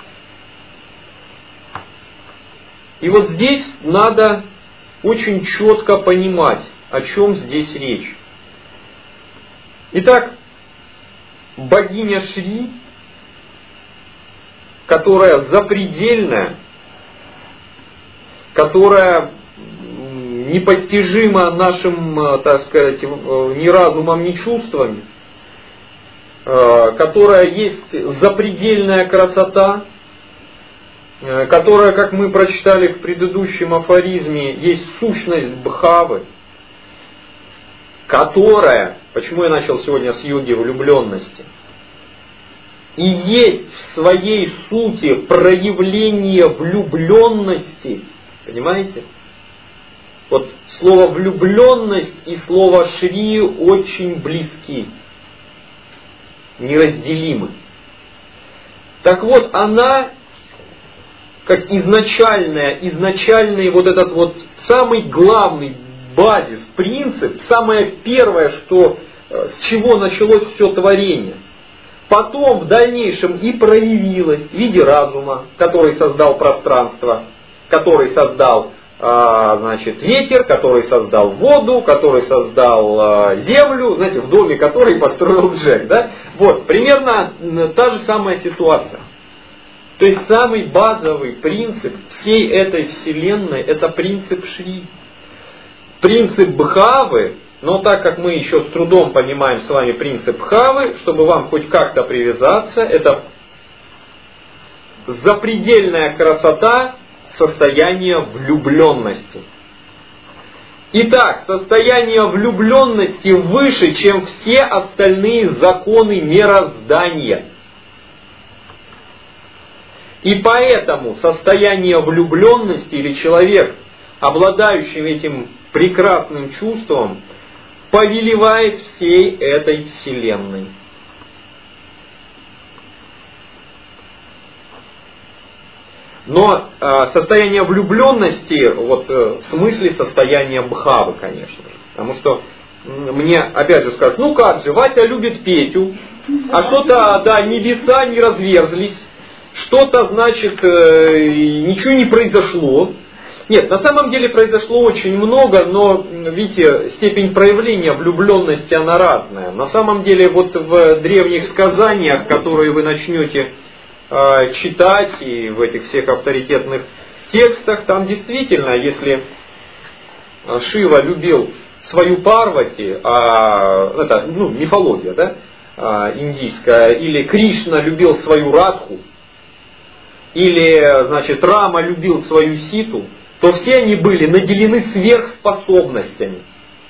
И вот здесь надо очень четко понимать, о чем здесь речь. Итак, богиня Шри, которая запредельная, которая непостижима нашим, так сказать, ни разумом, ни чувствами, которая есть запредельная красота, которая, как мы прочитали в предыдущем афоризме, есть сущность Бхавы, которая, почему я начал сегодня с йоги влюбленности, и есть в своей сути проявление влюбленности, понимаете? Вот слово влюбленность и слово Шри очень близки, неразделимы. Так вот, она, как изначальная, изначальный вот этот вот самый главный базис, принцип, самое первое, что, с чего началось все творение, потом в дальнейшем и проявилось в виде разума, который создал пространство, который создал значит, ветер, который создал воду, который создал землю, знаете, в доме которой построил Джек. Да? Вот, примерно та же самая ситуация. То есть самый базовый принцип всей этой вселенной — это принцип Шри. Принцип Бхавы, но так как мы еще с трудом понимаем с вами принцип Бхавы, чтобы вам хоть как-то привязаться, это запредельная красота состояние влюбленности. Итак, состояние влюбленности выше, чем все остальные законы мироздания. И поэтому состояние влюбленности или человек, обладающий этим прекрасным чувством, повелевает всей этой вселенной. Но э, состояние влюбленности, вот э, в смысле состояния Бхавы, конечно же. Потому что э, мне опять же скажут, ну как же, Вася любит Петю, а что-то, да, небеса не разверзлись, что-то, значит, э, ничего не произошло. Нет, на самом деле произошло очень много, но, видите, степень проявления влюбленности, она разная. На самом деле, вот в древних сказаниях, которые вы начнете читать и в этих всех авторитетных текстах, там действительно, если Шива любил свою Парвати, а, это ну, мифология, да, а, индийская, или Кришна любил свою Радху, или, значит, Рама любил свою Ситу, то все они были наделены сверхспособностями.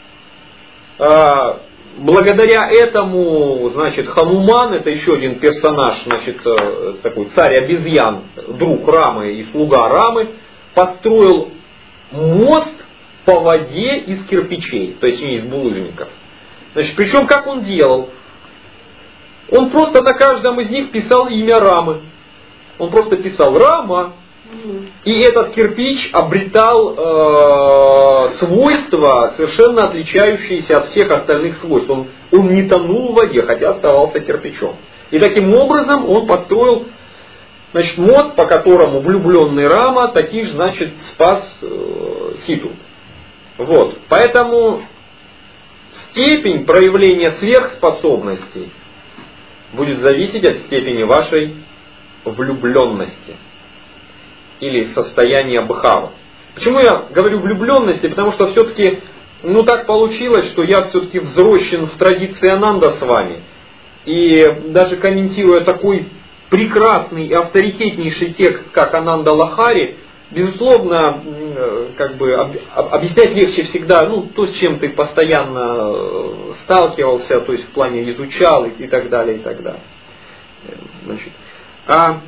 А, Благодаря этому, значит, Хануман, это еще один персонаж, значит, такой царь обезьян, друг Рамы и слуга Рамы, построил мост по воде из кирпичей, то есть не из булыжников. Значит, причем как он делал? Он просто на каждом из них писал имя Рамы. Он просто писал Рама. И этот кирпич обретал э, свойства, совершенно отличающиеся от всех остальных свойств. Он, он не тонул в воде, хотя оставался кирпичом. И таким образом он построил, значит, мост, по которому влюбленный Рама таки же, значит, спас э, Ситу. Вот. Поэтому степень проявления сверхспособностей будет зависеть от степени вашей влюбленности или состояние Бхавы. Почему я говорю влюбленности? Потому что все-таки, ну так получилось, что я все-таки взросшен в традиции Ананда с вами. И даже комментируя такой прекрасный и авторитетнейший текст, как Ананда Лахари, безусловно, как бы объяснять легче всегда, ну, то, с чем ты постоянно сталкивался, то есть в плане изучал и, и так далее, и так далее. Значит, а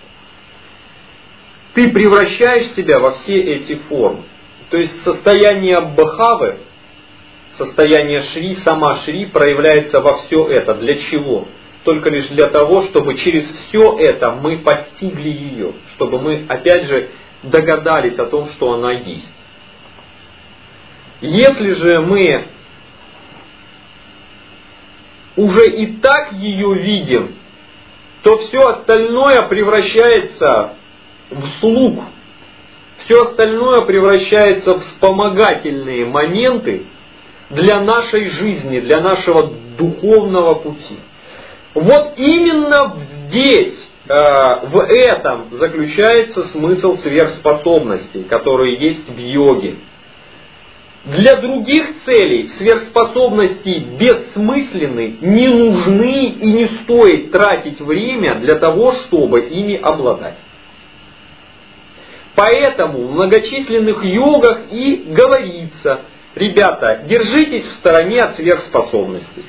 ты превращаешь себя во все эти формы. То есть состояние Бхавы, состояние Шри, сама Шри проявляется во все это. Для чего? Только лишь для того, чтобы через все это мы постигли ее. Чтобы мы, опять же, догадались о том, что она есть. Если же мы уже и так ее видим, то все остальное превращается в слуг. Все остальное превращается в вспомогательные моменты для нашей жизни, для нашего духовного пути. Вот именно здесь, в этом заключается смысл сверхспособностей, которые есть в йоге. Для других целей сверхспособности бессмысленны, не нужны и не стоит тратить время для того, чтобы ими обладать. Поэтому в многочисленных йогах и говорится: ребята, держитесь в стороне от сверхспособностей.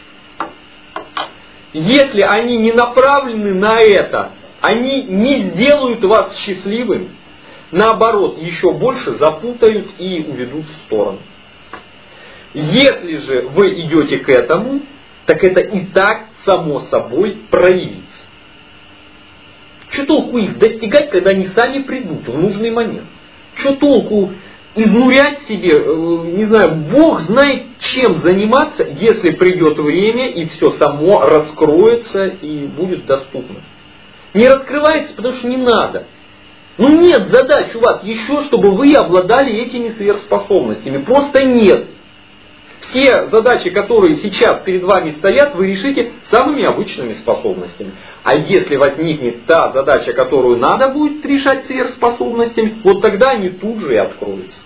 Если они не направлены на это, они не сделают вас счастливыми. Наоборот, еще больше запутают и уведут в сторону. Если же вы идете к этому, так это и так само собой проявится. Что толку их достигать, когда они сами придут в нужный момент? Что толку изнурять себе, не знаю, Бог знает чем заниматься, если придет время и все само раскроется и будет доступно. Не раскрывается, потому что не надо. Ну нет задач у вас еще, чтобы вы обладали этими сверхспособностями. Просто нет. Все задачи, которые сейчас перед вами стоят, вы решите самыми обычными способностями. А если возникнет та задача, которую надо будет решать сверхспособностями, вот тогда они тут же и откроются.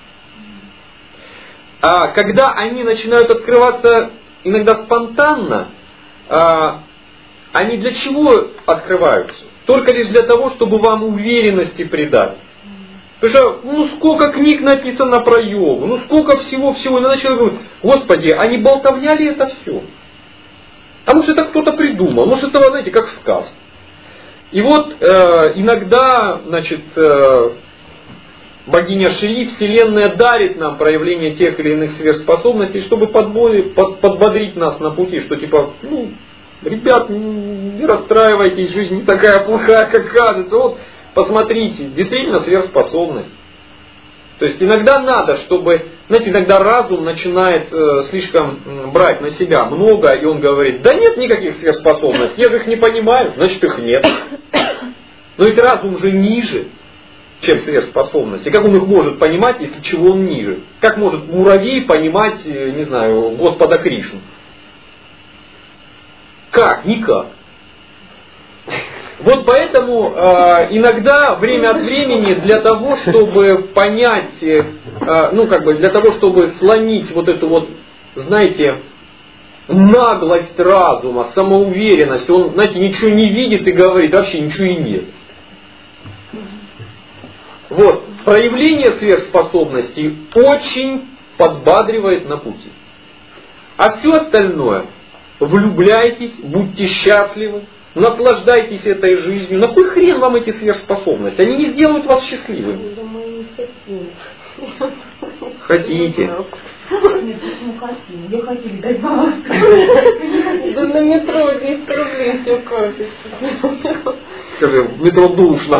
А когда они начинают открываться иногда спонтанно, а, они для чего открываются? Только лишь для того, чтобы вам уверенности придать. Потому что, ну сколько книг написано про йогу, ну сколько всего-всего. Иногда человек говорит: Господи, а не болтовня ли это все? А может это кто-то придумал, может это, знаете, как в сказке. И вот э, иногда, значит, э, богиня Шри, Вселенная дарит нам проявление тех или иных сверхспособностей, чтобы подбодрить, под, подбодрить нас на пути, что типа, ну, ребят, не расстраивайтесь, жизнь не такая плохая, как кажется. Вот, посмотрите, действительно сверхспособность. То есть иногда надо, чтобы, знаете, иногда разум начинает э, слишком брать на себя много, и он говорит: да нет никаких сверхспособностей, я же их не понимаю, значит их нет. Но ведь разум же ниже, чем сверхспособности. Как он их может понимать, если чего он ниже? Как может муравей понимать, не знаю, Господа Кришну? Как? Никак. Вот поэтому э, иногда время от времени для того, чтобы понять, э, ну как бы для того, чтобы сломить вот эту вот, знаете, наглость разума, самоуверенность, он, знаете, ничего не видит и говорит, вообще ничего и нет. Вот, проявление сверхспособностей очень подбадривает на пути. А все остальное, влюбляйтесь, будьте счастливы, наслаждайтесь этой жизнью. На кой хрен вам эти сверхспособности? Они не сделают вас счастливыми. Хотите. Я хотели дать вам. Да на метро десять рублей все карточку. Скажи, в метро душно.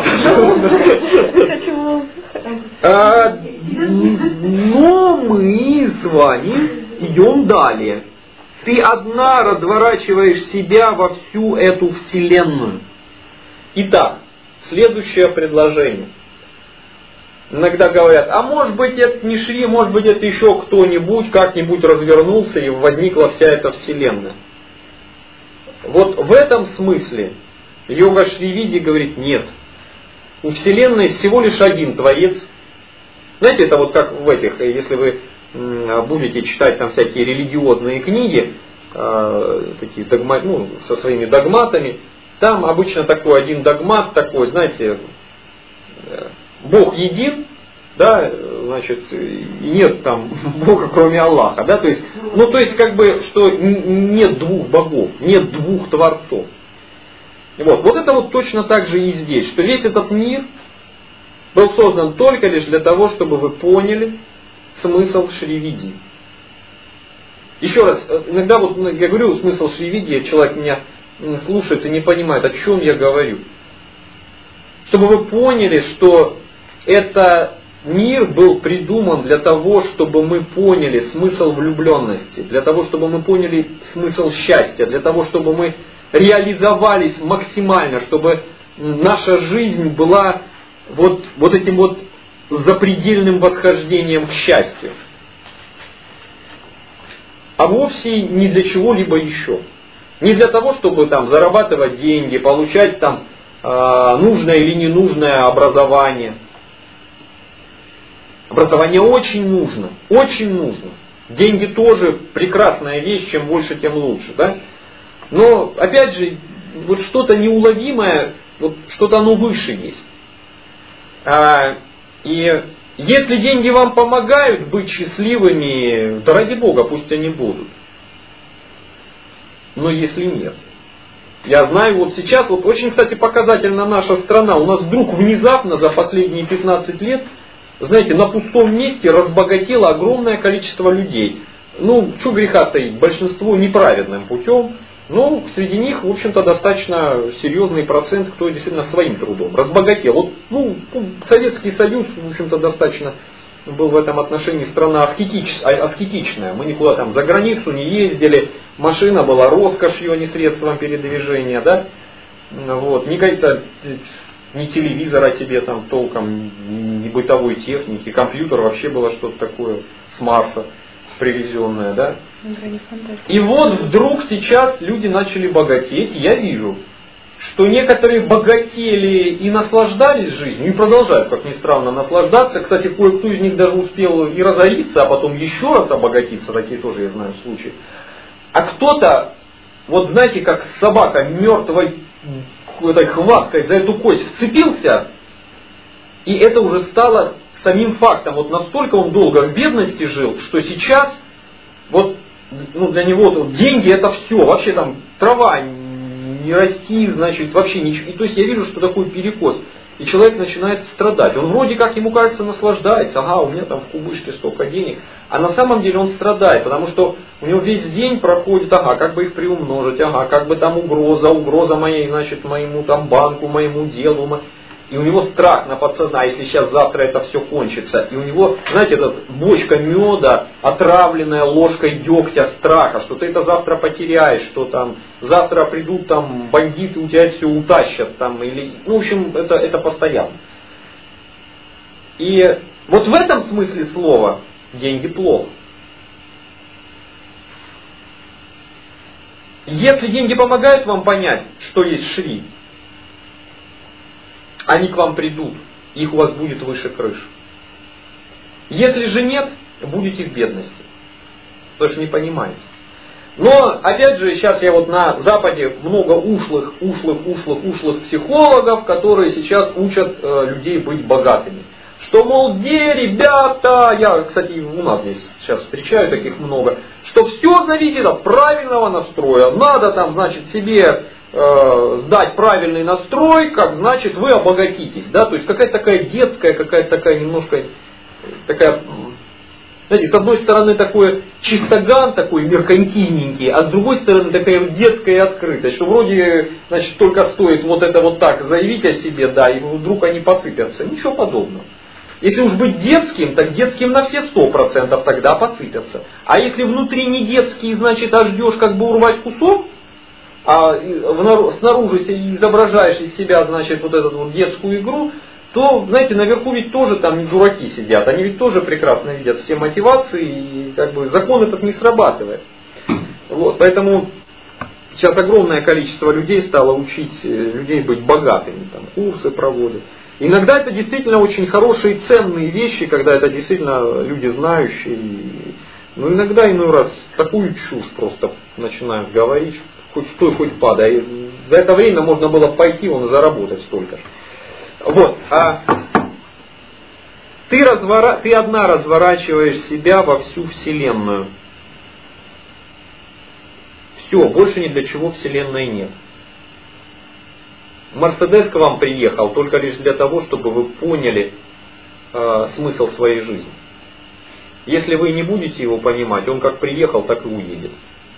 Но мы с вами идем далее. Ты одна разворачиваешь себя во всю эту вселенную. Итак, следующее предложение. Иногда говорят: а может быть это не Шри, может быть это еще кто-нибудь как-нибудь развернулся и возникла вся эта вселенная. Вот в этом смысле йога Шривиди говорит: нет. У вселенной всего лишь один творец. Знаете, это вот как в этих, если вы будете читать там всякие религиозные книги, э, такие догма, ну, со своими догматами, там обычно такой один догмат, такой, знаете, э, Бог един, да, значит, и нет там Бога кроме Аллаха, да, то есть, ну, то есть, как бы, что нет двух богов, нет двух творцов. Вот, вот это вот точно так же и здесь, что весь этот мир был создан только лишь для того, чтобы вы поняли смысл Шривидии. Еще раз, иногда вот я говорю смысл Шривидии, человек меня слушает и не понимает, о чем я говорю. Чтобы вы поняли, что это мир был придуман для того, чтобы мы поняли смысл влюбленности, для того, чтобы мы поняли смысл счастья, для того, чтобы мы реализовались максимально, чтобы наша жизнь была вот, вот этим вот запредельным восхождением к счастью. А вовсе не для чего-либо еще. Не для того, чтобы там зарабатывать деньги, получать там нужное или ненужное образование. Образование очень нужно, очень нужно. Деньги тоже прекрасная вещь, чем больше, тем лучше. Да? Но, опять же, вот что-то неуловимое, вот что-то оно выше есть. А, и если деньги вам помогают быть счастливыми, да ради Бога, пусть они будут. Но если нет. Я знаю, вот сейчас, вот очень, кстати, показательна наша страна. У нас вдруг внезапно за последние пятнадцать лет, знаете, на пустом месте разбогатело огромное количество людей. Ну, что греха таить, большинство неправедным путем. Но среди них, в общем-то, достаточно серьезный процент, кто действительно своим трудом разбогател. Вот, ну, Советский Союз, в общем-то, достаточно был в этом отношении страна аскетич, аскетичная. Мы никуда там за границу не ездили, машина была роскошью, а не средством передвижения, да? Вот, ни какой-то, ни телевизора тебе там толком, ни бытовой техники, компьютер вообще было что-то такое с Марса привезенное, да? И вот вдруг сейчас люди начали богатеть, я вижу, что некоторые богатели и наслаждались жизнью, и продолжают, как ни странно, наслаждаться. Кстати, кое-кто из них даже успел и разориться, а потом еще раз обогатиться, такие тоже я знаю случаи. А кто-то, вот знаете, как собака мертвой этой хваткой за эту кость вцепился, и это уже стало самим фактом. Вот настолько он долго в бедности жил, что сейчас вот, ну, для него вот, деньги это все, вообще там трава не расти, значит, вообще ничего. И то есть я вижу, что такой перекос. И человек начинает страдать. Он вроде как, ему кажется, наслаждается. Ага, у меня там в кубышке столько денег. А на самом деле он страдает, потому что у него весь день проходит, ага, как бы их приумножить, ага, как бы там угроза, угроза моей, значит, моему там банку, моему делу. И у него страх на подсознании, если сейчас завтра это все кончится. И у него, знаете, эта бочка меда, отравленная ложкой дегтя страха, что ты это завтра потеряешь, что там завтра придут там бандиты, у тебя все утащат. Там, или, ну, в общем, это, это постоянно. И вот в этом смысле слова деньги плохо. Если деньги помогают вам понять, что есть Шри, они к вам придут, их у вас будет выше крыши. Если же нет, будете в бедности. Потому что не понимаете. Но, опять же, сейчас я вот на Западе много ушлых, ушлых, ушлых, ушлых психологов, которые сейчас учат э, людей быть богатыми. Что, мол, где, ребята, я, кстати, у нас здесь сейчас встречаю таких много, что все зависит от правильного настроя. Надо там, значит, себе э, сдать правильный настрой, как значит вы обогатитесь. Да? То есть какая-то такая детская, какая-то такая немножко такая, знаете, с одной стороны такой чистоган, такой меркантильненький, а с другой стороны такая детская открытость, что вроде, значит, только стоит вот это вот так заявить о себе, да, и вдруг они посыпятся. Ничего подобного. Если уж быть детским, так детским на все сто процентов тогда посыпятся. А если внутри не детский, значит, а ждешь как бы урвать кусок, а снаружи изображаешь из себя, значит, вот эту вот детскую игру, то, знаете, наверху ведь тоже там не дураки сидят. Они ведь тоже прекрасно видят все мотивации, и как бы закон этот не срабатывает. Вот, поэтому сейчас огромное количество людей стало учить людей быть богатыми, там, курсы проводят. Иногда это действительно очень хорошие, ценные вещи, когда это действительно люди знающие. Но иногда, иной раз, такую чушь просто начинают говорить, хоть стой, хоть падай. За это время можно было пойти вон и заработать столько же. Вот. А ты, развора... ты одна разворачиваешь себя во всю Вселенную. Все, больше ни для чего Вселенной нет. Мерседес к вам приехал только лишь для того, чтобы вы поняли э, смысл своей жизни. Если вы не будете его понимать, он как приехал, так и уедет.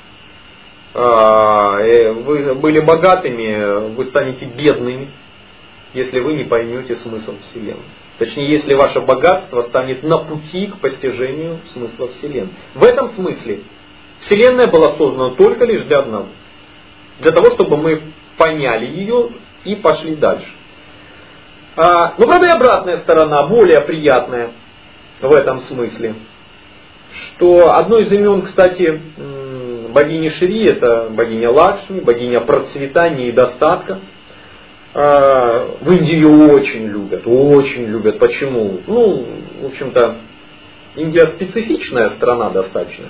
Э, вы были богатыми, вы станете бедными, если вы не поймете смысл Вселенной. Точнее, если ваше богатство станет на пути к постижению смысла Вселенной. В этом смысле Вселенная была создана только лишь для одного. Для того, чтобы мы поняли ее и пошли дальше. А, но, правда, и обратная сторона, более приятная в этом смысле. Что одно из имен, кстати, богини Шри, это богиня Лакшми, богиня процветания и достатка. В Индии ее очень любят, очень любят. Почему? Ну, в общем-то, Индия специфичная страна достаточно.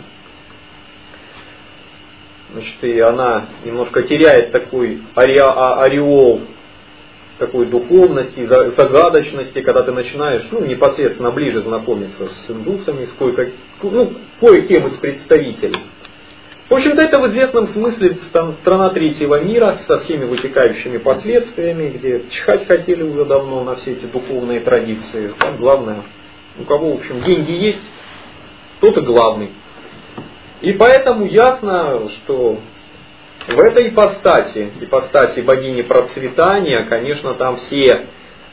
Значит, и она немножко теряет такой ореол такой духовности, загадочности, когда ты начинаешь ну, непосредственно ближе знакомиться с индусами, с кое- ну, кое-кем из представителей. В общем-то, это в известном смысле страна третьего мира со всеми вытекающими последствиями, где чихать хотели уже давно на все эти духовные традиции. Там главное, у кого, в общем, деньги есть, тот и главный. И поэтому ясно, что в этой ипостаси, ипостаси богини процветания, конечно, там все,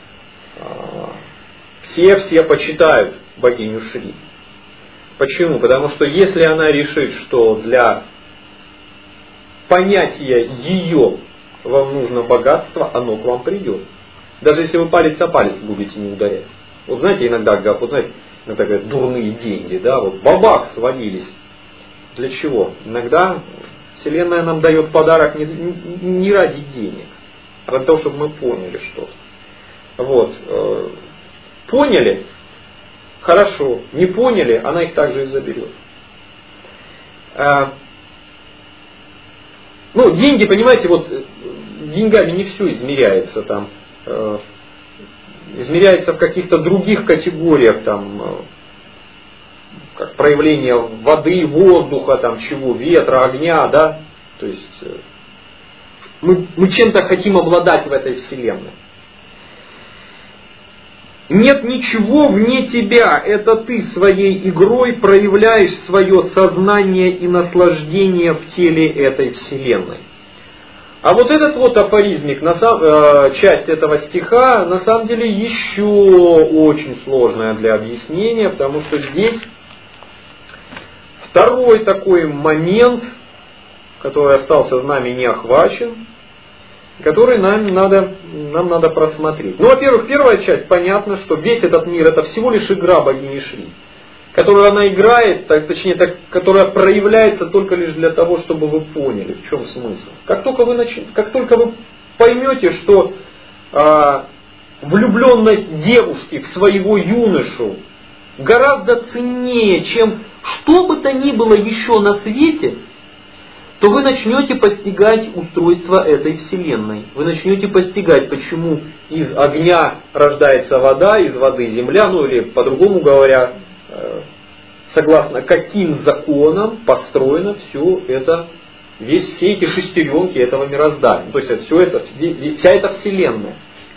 все, все почитают богиню Шри. Почему? Потому что если она решит, что для понятия ее вам нужно богатство, оно к вам придет. Даже если вы палец о палец будете не ударять. Вот знаете, иногда, вот, знаете, иногда говорят, дурные деньги, да, вот бабах свалились. Для чего? Иногда Вселенная нам дает подарок не, не ради денег, а ради того, чтобы мы поняли что-то. Вот. Поняли? Хорошо. Не поняли? Она их также и заберет. Ну, деньги, понимаете, вот деньгами не все измеряется там. Измеряется в каких-то других категориях, там, как проявление воды, воздуха, там, чего, ветра, огня, да. То есть мы, мы чем-то хотим обладать в этой вселенной. Нет ничего вне тебя, это ты своей игрой проявляешь свое сознание и наслаждение в теле этой вселенной. А вот этот вот афоризмик, на сам, э, часть этого стиха, на самом деле еще очень сложная для объяснения, потому что здесь второй такой момент, который остался нами не охвачен, который нам надо, нам надо просмотреть. Ну, во-первых, первая часть, понятно, что весь этот мир это всего лишь игра богини Шри, которую она играет, так, точнее, так, которая проявляется только лишь для того, чтобы вы поняли, в чем смысл. Как только вы, нач... как только вы поймете, что а, влюбленность девушки в своего юношу гораздо ценнее, чем что бы то ни было еще на свете, то вы начнете постигать устройство этой вселенной. Вы начнете постигать, почему из огня рождается вода, из воды земля, ну или по-другому говоря, согласно каким законам построено все это, весь, все эти шестеренки этого мироздания. То есть все это, вся эта вселенная.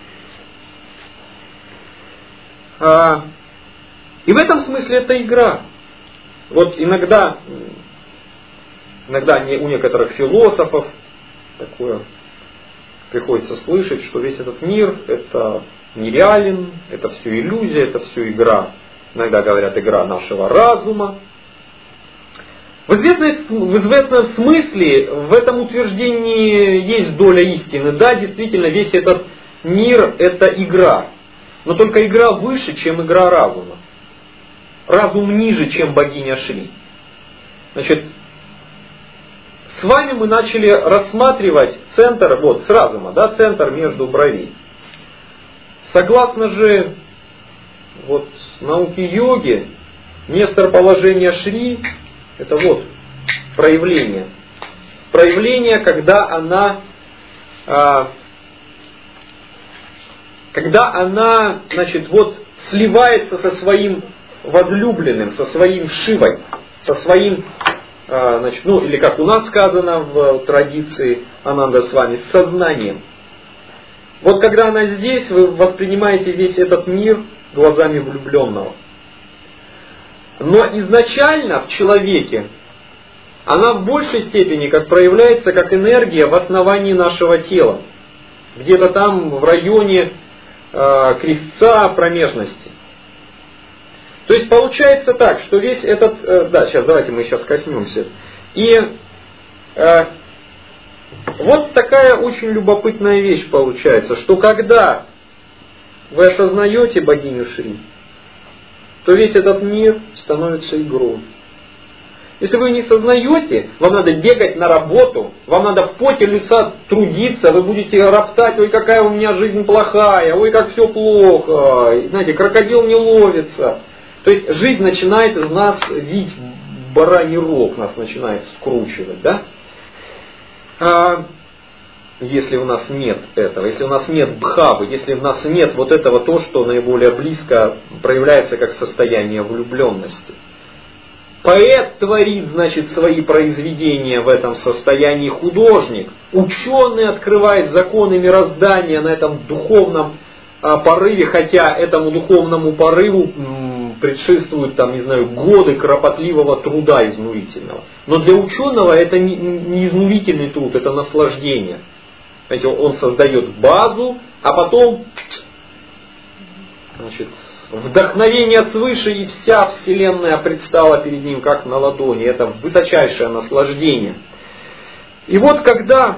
И в этом смысле это игра. Вот иногда... Иногда у некоторых философов такое приходится слышать, что весь этот мир это нереален, это все иллюзия, это все игра. Иногда говорят игра нашего разума. В известном, в известном смысле в этом утверждении есть доля истины. Да, действительно, весь этот мир это игра. Но только игра выше, чем игра разума. Разум ниже, чем богиня Шри. Значит, с вами мы начали рассматривать центр, вот, с разума, да, центр между бровей. Согласно же вот, науке йоги, местоположение Шри, это вот проявление. Проявление, когда она, а, когда она, значит, вот, сливается со своим возлюбленным, со своим Шивой, со своим... Значит, ну, или как у нас сказано в традиции Ананда с вами, с сознанием. Вот когда она здесь, вы воспринимаете весь этот мир глазами влюбленного. Но изначально в человеке она в большей степени как проявляется как энергия в основании нашего тела. Где-то там в районе э, крестца промежности. То есть получается так, что весь этот... Э, да, сейчас давайте мы сейчас коснемся. И э, вот такая очень любопытная вещь получается, что когда вы осознаете богиню Шри, то весь этот мир становится игрой. Если вы не сознаете, вам надо бегать на работу, вам надо в поте лица трудиться, вы будете роптать, ой, какая у меня жизнь плохая, ой, как все плохо, знаете, крокодил не ловится. То есть жизнь начинает из нас вить бараний рог, нас начинает скручивать, да? А, если у нас нет этого, если у нас нет бхавы, если у нас нет вот этого то, что наиболее близко проявляется как состояние влюбленности. Поэт творит, значит, свои произведения в этом состоянии, художник. Ученый открывает законы мироздания на этом духовном а, порыве, хотя этому духовному порыву м, предшествуют, там, не знаю, годы кропотливого труда изнурительного. Но для ученого это не, не изнурительный труд, это наслаждение. Знаете, он создает базу, а потом, значит, вдохновение свыше, и вся Вселенная предстала перед ним как на ладони. Это высочайшее наслаждение. И вот когда,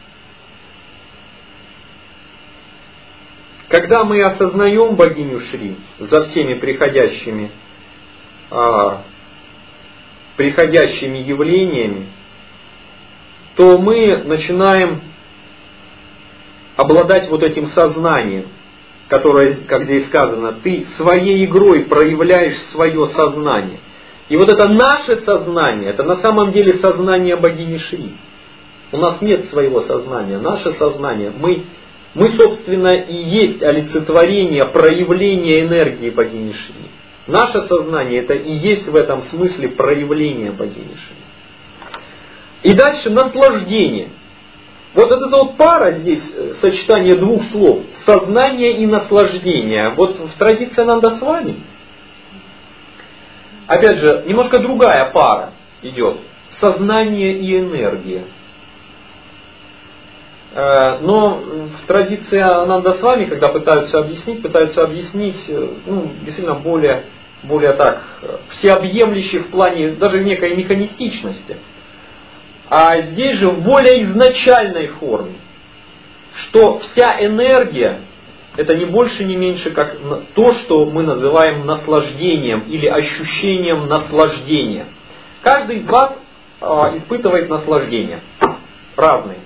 когда мы осознаем богиню Шри за всеми приходящими, а, приходящими явлениями, то мы начинаем обладать вот этим сознанием, которое, как здесь сказано, ты своей игрой проявляешь свое сознание. И вот это наше сознание, это на самом деле сознание богини Шри. У нас нет своего сознания. Наше сознание, мы, мы собственно, и есть олицетворение, проявление энергии богини Шри. Наше сознание, это и есть в этом смысле проявление богини Шри. И дальше наслаждение. Вот эта вот пара здесь, сочетание двух слов, сознание и наслаждение, вот в традиции Анандасвами, опять же, немножко другая пара идет, сознание и энергия. Но в традиции Анандасвами, когда пытаются объяснить, пытаются объяснить, ну, действительно более, более так, всеобъемлющий в плане даже некой механистичности. А здесь же в более изначальной форме, что вся энергия это не больше, не меньше, как то, что мы называем наслаждением или ощущением наслаждения. Каждый из вас э, испытывает наслаждение, разные.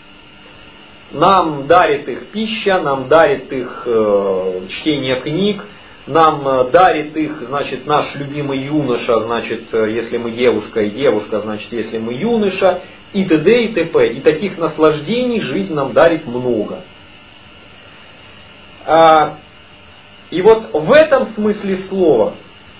Нам дарит их пища, нам дарит их э, чтение книг, нам дарит их, значит, наш любимый юноша, значит, если мы девушка, и девушка, значит, если мы юноша, и т.д. и т.п. И таких наслаждений жизнь нам дарит много. А, и вот в этом смысле слова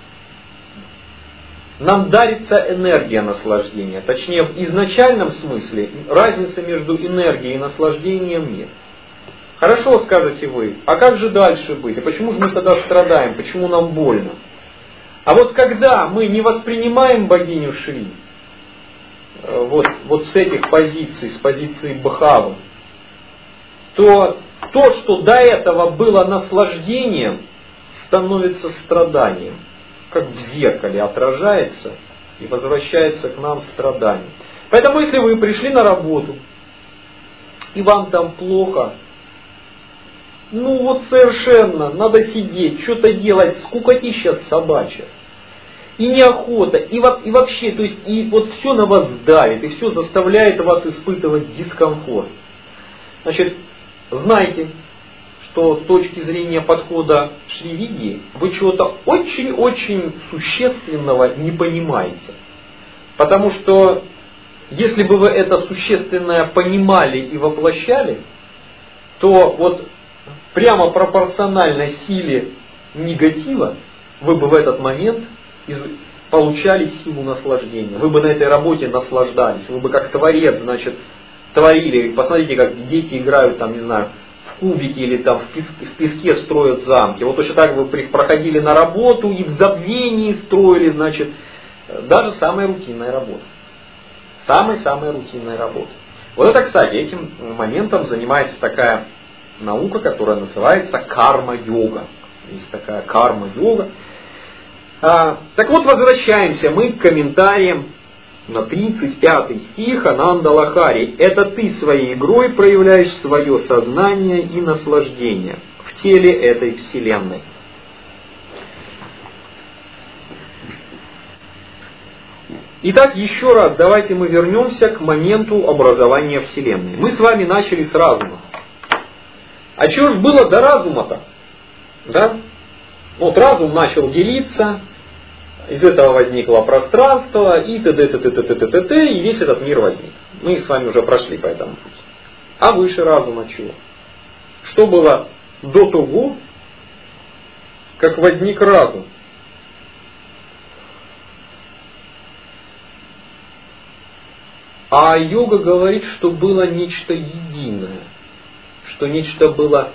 нам дарится энергия наслаждения. Точнее, в изначальном смысле разницы между энергией и наслаждением нет. Хорошо, скажете вы, а как же дальше быть? А почему же мы тогда страдаем? Почему нам больно? А вот когда мы не воспринимаем богиню Шри, вот, вот с этих позиций, с позиции Бхавы, то то, что до этого было наслаждением, становится страданием. Как в зеркале отражается и возвращается к нам страдание. Поэтому если вы пришли на работу, и вам там плохо, ну вот совершенно, надо сидеть, что-то делать, скукотища собачья. И неохота, и, и вообще, то есть и вот все на вас давит, и все заставляет вас испытывать дискомфорт. Значит, знайте, что с точки зрения подхода Шри-Видьи вы чего-то очень-очень существенного не понимаете. Потому что если бы вы это существенное понимали и воплощали, то вот прямо пропорционально силе негатива вы бы в этот момент получали силу наслаждения. Вы бы на этой работе наслаждались. Вы бы как творец, значит, творили. Посмотрите, как дети играют, там, не знаю, в кубики или там в песке, в песке строят замки. Вот точно так вы проходили на работу и в забвении строили, значит, даже самая рутинная работа. Самая-самая рутинная работа. Вот это, кстати, этим моментом занимается такая наука, которая называется карма-йога. Есть такая карма-йога. А, так вот, возвращаемся мы к комментариям на тридцать пятый стих Ананда Лахари. Это ты своей игрой проявляешь свое сознание и наслаждение в теле этой вселенной. Итак, еще раз давайте мы вернемся к моменту образования Вселенной. Мы с вами начали с разума. А чего ж было до разума-то? Да? Вот разум начал делиться, из этого возникло пространство, и т.д. т.т. т.т. т.т. и весь этот мир возник. Мы с вами уже прошли по этому пути. А выше разума чего? Что было до того, как возник разум? А йога говорит, что было нечто единое, что нечто было,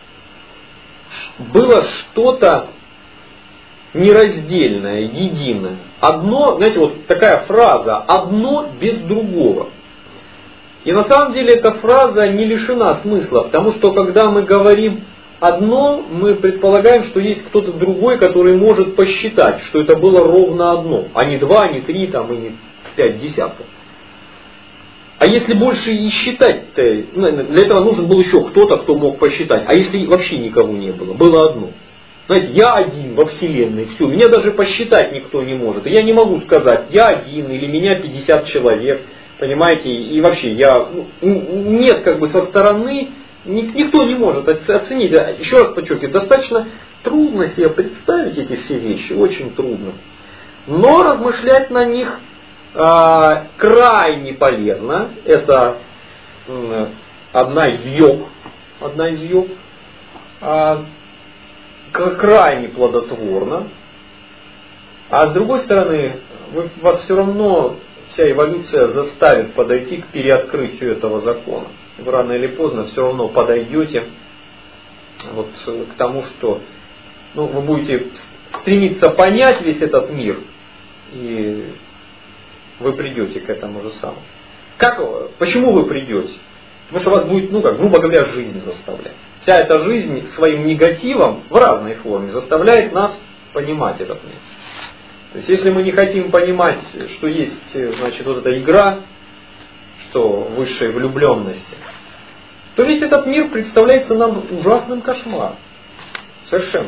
было что-то нераздельное, единое. Одно, знаете, вот такая фраза, одно без другого. И на самом деле эта фраза не лишена смысла, потому что когда мы говорим одно, мы предполагаем, что есть кто-то другой, который может посчитать, что это было ровно одно, а не два, не три, там, и не пять десятков. А если больше и считать-то, для этого нужен был еще кто-то, кто мог посчитать. А если вообще никого не было, было одно. Знаете, я один во Вселенной, все, меня даже посчитать никто не может. И я не могу сказать, я один или меня пятьдесят человек, понимаете, и вообще я, ну, нет как бы со стороны, никто не может оценить. Еще раз подчеркиваю, достаточно трудно себе представить эти все вещи, очень трудно. Но размышлять на них э, крайне полезно. Это э, одна из йог, одна из йог. Э, крайне плодотворно. А с другой стороны, вы, вас все равно вся эволюция заставит подойти к переоткрытию этого закона. Вы рано или поздно все равно подойдете вот к тому, что ну, вы будете стремиться понять весь этот мир, и вы придете к этому же самому. Как, почему вы придете? Потому что вас будет, ну как, грубо говоря, жизнь заставлять. Вся эта жизнь своим негативом в разной форме заставляет нас понимать этот мир. То есть, если мы не хотим понимать, что есть, значит, вот эта игра, что высшей влюбленности, то весь этот мир представляется нам ужасным кошмаром. Совершенно.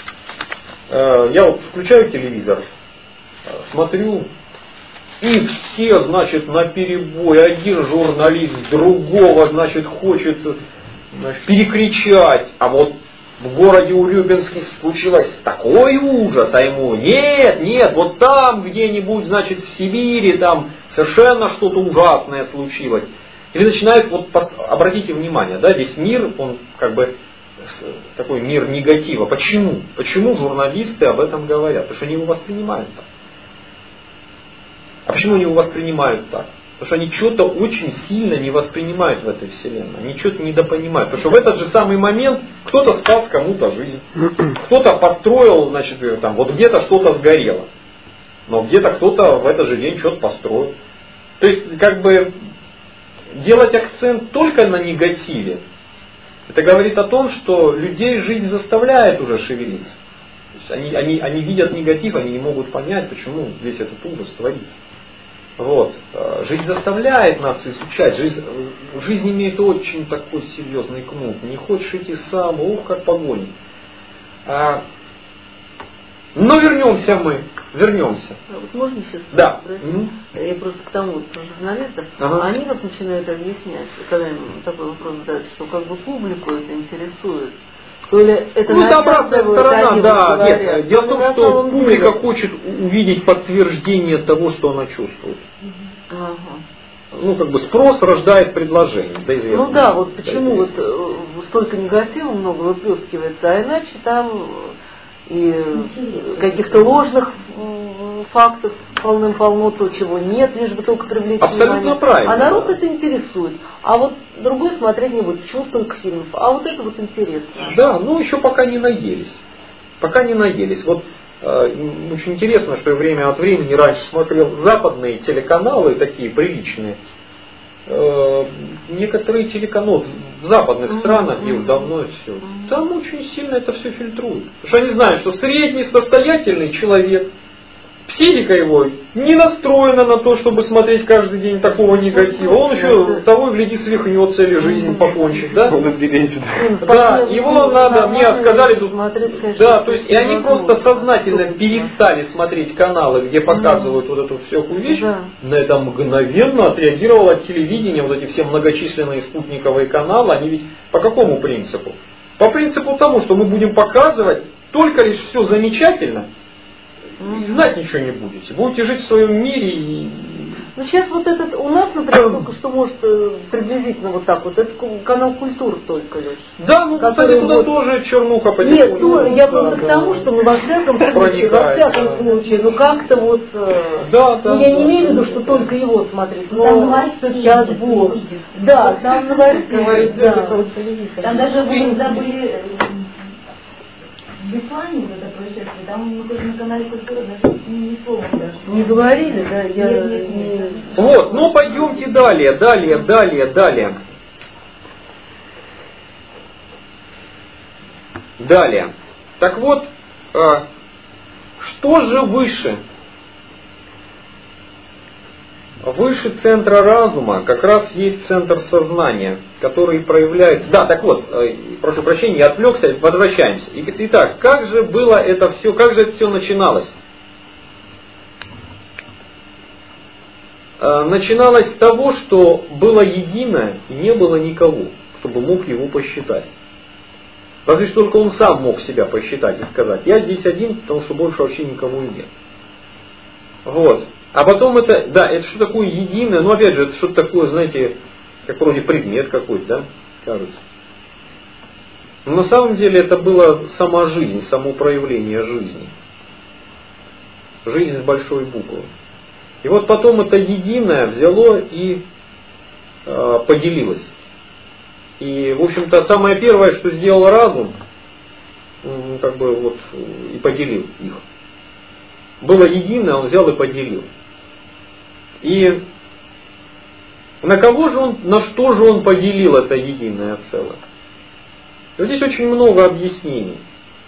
Я вот включаю телевизор, смотрю, и все, значит, наперебой, один журналист другого, значит, хочет значит, перекричать, а вот в городе Урюпинске случилось такой ужас, а ему нет, нет, вот там где-нибудь, значит, в Сибири, там совершенно что-то ужасное случилось. Или начинают, вот обратите внимание, да, весь мир, он как бы такой мир негатива. Почему? Почему журналисты об этом говорят? Потому что они его воспринимают так. А почему они его воспринимают так? Потому что они что-то очень сильно не воспринимают в этой вселенной. Они что-то недопонимают. Потому что в этот же самый момент кто-то спас кому-то жизнь. Кто-то построил, значит, там, вот где-то что-то сгорело. Но где-то кто-то в этот же день что-то построил. То есть, как бы, делать акцент только на негативе, это говорит о том, что людей жизнь заставляет уже шевелиться. То есть они, они, они видят негатив, они не могут понять, почему весь этот ужас творится. Вот. Жизнь заставляет нас изучать. Жизнь, жизнь имеет очень такой серьезный кнут. Не хочешь идти сам, ух, как погонит. А, но вернемся мы. Вернемся. А вот можно сейчас? Да. Mm-hmm. Я просто к тому, вот, про журналистов. Ага. Они вот начинают объяснять, когда им такой вопрос задают, что как бы публику это интересует. То ли это ну, это обратная сторона, они да. говорят, Нет, дело в том, что публика хочет увидеть подтверждение того, что она чувствует. Ага. Ну, как бы спрос рождает предложение, до известного. Ну да, вот почему вот столько негатива много выплескивается, а иначе там и каких-то ложных фактов полным-полно, то, чего нет, лишь бы только привлечь абсолютно внимание. Правильно, а народ да. это интересует. А вот другой смотреть не будет, чувством к фильмам. А вот это вот интересно. Да, ну еще пока не наелись. Пока не наелись. Вот э, очень интересно, что я время от времени раньше смотрел западные телеканалы, такие приличные. Э, некоторые телеканалы в западных mm-hmm. странах, где уж давно все, mm-hmm. там очень сильно это все фильтруют. Потому что они знают, что средний состоятельный человек, психика его не настроена на то, чтобы смотреть каждый день такого негатива. Он еще того и гляди свихнется или жизнь покончит. Да, да, его надо, мне сказали тут, да, то есть и они просто сознательно перестали смотреть каналы, где показывают вот эту всякую вещь. На это мгновенно отреагировало телевидение, вот эти все многочисленные спутниковые каналы, они ведь по какому принципу? По принципу тому, что мы будем показывать только лишь все замечательно, и знать ничего не будете. Будете жить в своем мире и... Ну сейчас вот этот, у нас, например, только что может приблизительно вот так вот, это канал культуры только лишь. Да, ну, кстати, туда вот... тоже чернуха потихоньку. Нет, ну, я просто к тому, что мы во всяком случае, во всяком случае, ну как-то вот, да, да, ну я да, не имею в виду, что только его смотреть, но сейчас вот. Да, там новостей, да. Там даже вы забыли... В Беслане вот это происшествие, там мы тоже на канале культуры даже ни слова даже. Не говорили, да? Я нет, нет, нет. Вот, ну пойдемте далее, далее, далее, далее. Далее. Так вот, что же выше? Выше центра разума как раз есть центр сознания, который проявляется... Да, так вот, прошу прощения, я отвлекся, возвращаемся. Итак, как же было это все, как же это все начиналось? Начиналось с того, что было единое и не было никого, кто бы мог его посчитать. Разве что только он сам мог себя посчитать и сказать, я здесь один, потому что больше вообще никого и нет. Вот. А потом это, да, это что такое единое, ну опять же, это что-то такое, знаете, как вроде предмет какой-то, да, кажется. Но на самом деле это была сама жизнь, само проявление жизни. Жизнь с большой буквы. И вот потом это единое взяло и э, поделилось. И, в общем-то, самое первое, что сделал разум, э, как бы вот и поделил их. Было единое, он взял и поделил. И на кого же он, на что же он поделил это единое целое? И вот здесь очень много объяснений,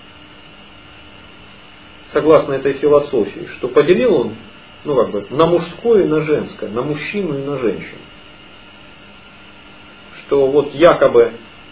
согласно этой философии, что поделил он, ну как бы, на мужское и на женское, на мужчину и на женщину. Что вот якобы,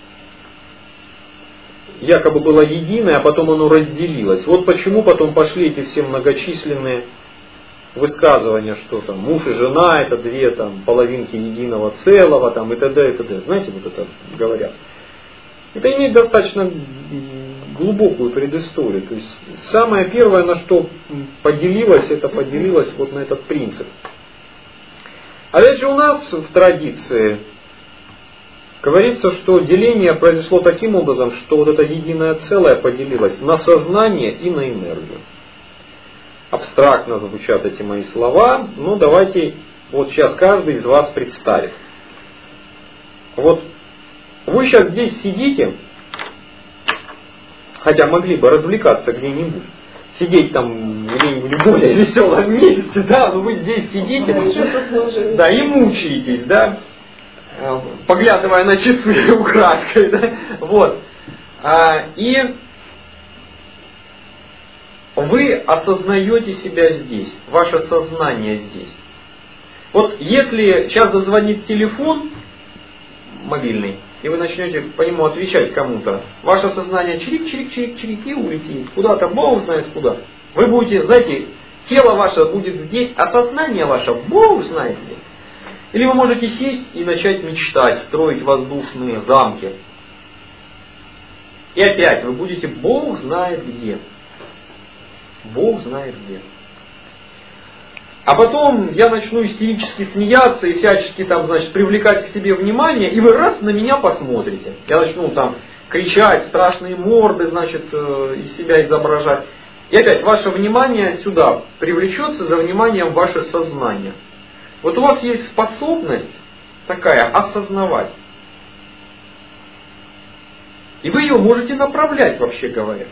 якобы было единое, а потом оно разделилось. Вот почему потом пошли эти все многочисленные высказывания, что там муж и жена это две там половинки единого целого там и т.д. и т.д. Знаете, вот это говорят. Это имеет достаточно глубокую предысторию. То есть самое первое, на что поделилось, это поделилось вот на этот принцип. Опять же у нас в традиции говорится, что деление произошло таким образом, что вот это единое целое поделилось на сознание и на энергию. Абстрактно звучат эти мои слова, но давайте вот сейчас каждый из вас представит. Вот вы сейчас здесь сидите, хотя могли бы развлекаться где-нибудь, сидеть там где-нибудь в более веселом месте, да, но вы здесь сидите, да, и мучаетесь, да, поглядывая на часы украдкой, да, вот, и вы осознаете себя здесь, ваше сознание здесь. Вот если сейчас зазвонит телефон мобильный, и вы начнете по нему отвечать кому-то, ваше сознание чирик-чирик-чирик-чирик и улетит. Куда-то, Бог знает куда. Вы будете, знаете, тело ваше будет здесь, а сознание ваше Бог знает где. Или вы можете сесть и начать мечтать, строить воздушные замки. И опять вы будете Бог знает где. Бог знает где. А потом я начну истерически смеяться и всячески там, значит, привлекать к себе внимание, и вы раз на меня посмотрите. Я начну там кричать, страшные морды, значит, из себя изображать. И опять ваше внимание сюда привлечется за вниманием ваше сознание. Вот у вас есть способность такая осознавать. И вы ее можете направлять, вообще говоря.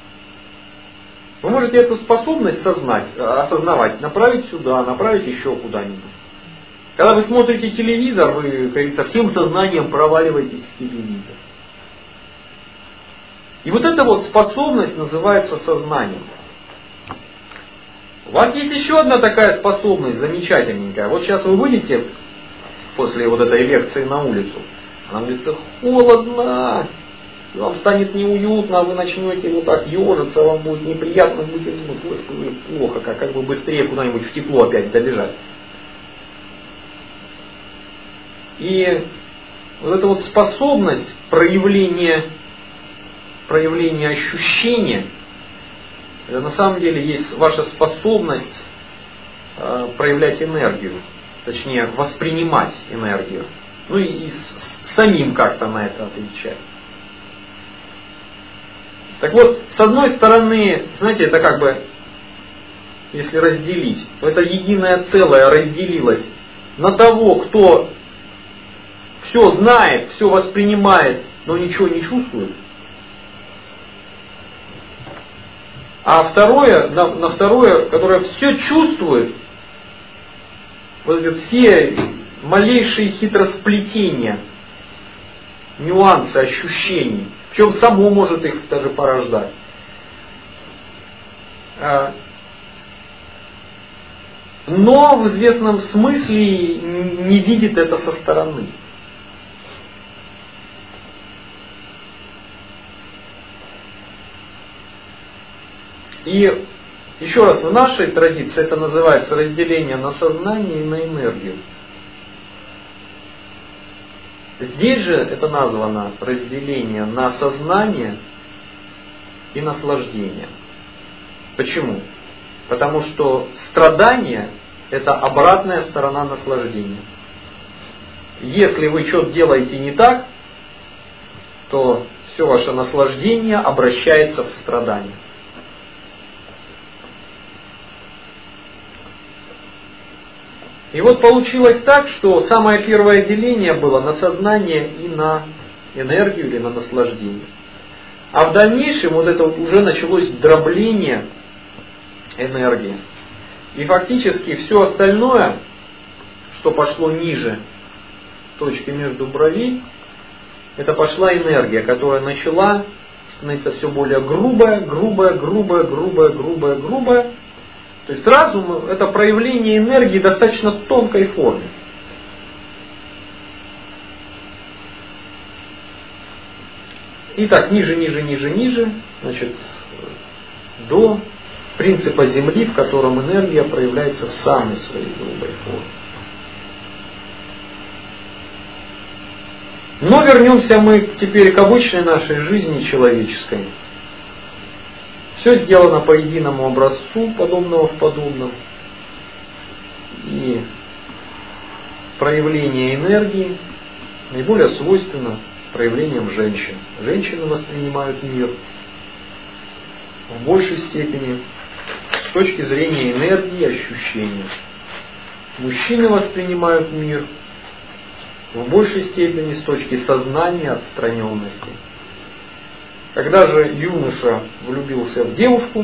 Вы можете эту способность сознать, осознавать, направить сюда, направить еще куда-нибудь. Когда вы смотрите телевизор, вы, как говорится, всем сознанием проваливаетесь в телевизор. И вот эта вот способность называется сознанием. У вас есть еще одна такая способность замечательненькая. Вот сейчас вы выйдете после вот этой лекции на улицу. На улице холодно, вам станет неуютно, вы начнете вот так ежиться, вам будет неприятно, будете думать, господи, плохо, как, как бы быстрее куда-нибудь в тепло опять добежать. И вот эта вот способность проявления, проявления ощущения, это на самом деле есть ваша способность э, проявлять энергию, точнее воспринимать энергию, ну и, и с, с, самим как-то на это отвечать. Так вот, с одной стороны, знаете, это как бы, если разделить, то это единое целое разделилось на того, кто все знает, все воспринимает, но ничего не чувствует. А второе, на, на второе, которое все чувствует, вот эти все малейшие хитросплетения, нюансы ощущений, причем само может их даже порождать. Но в известном смысле не видит это со стороны. И еще раз, в нашей традиции это называется разделение на сознание и на энергию. Здесь же это названо разделение на сознание и наслаждение. Почему? Потому что страдание – это обратная сторона наслаждения. Если вы что-то делаете не так, то все ваше наслаждение обращается в страдание. И вот получилось так, что самое первое деление было на сознание и на энергию или на наслаждение. А в дальнейшем вот это вот уже началось дробление энергии. И фактически все остальное, что пошло ниже точки между бровей, это пошла энергия, которая начала становиться все более грубая, грубая, грубая, грубая, грубая, грубая. То есть разум – это проявление энергии в достаточно тонкой форме. И так ниже, ниже, ниже, ниже, значит, до принципа Земли, в котором энергия проявляется в самой своей грубой форме. Но вернемся мы теперь к обычной нашей жизни человеческой. Все сделано по единому образцу, подобного в подобном. И проявление энергии наиболее свойственно проявлениям женщин. Женщины воспринимают мир в большей степени с точки зрения энергии и ощущения. Мужчины воспринимают мир в большей степени с точки сознания отстраненности. Когда же юноша влюбился в девушку,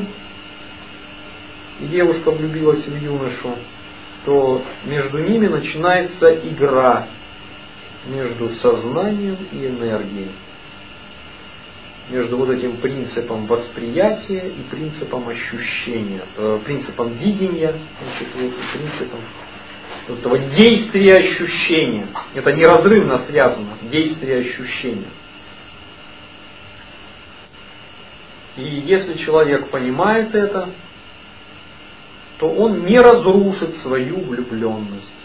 и девушка влюбилась в юношу, то между ними начинается игра между сознанием и энергией. Между вот этим принципом восприятия и принципом ощущения, э, принципом видения, значит, вот, и принципом этого действия ощущения. Это неразрывно связано, действие ощущения. И если человек понимает это, то он не разрушит свою влюбленность.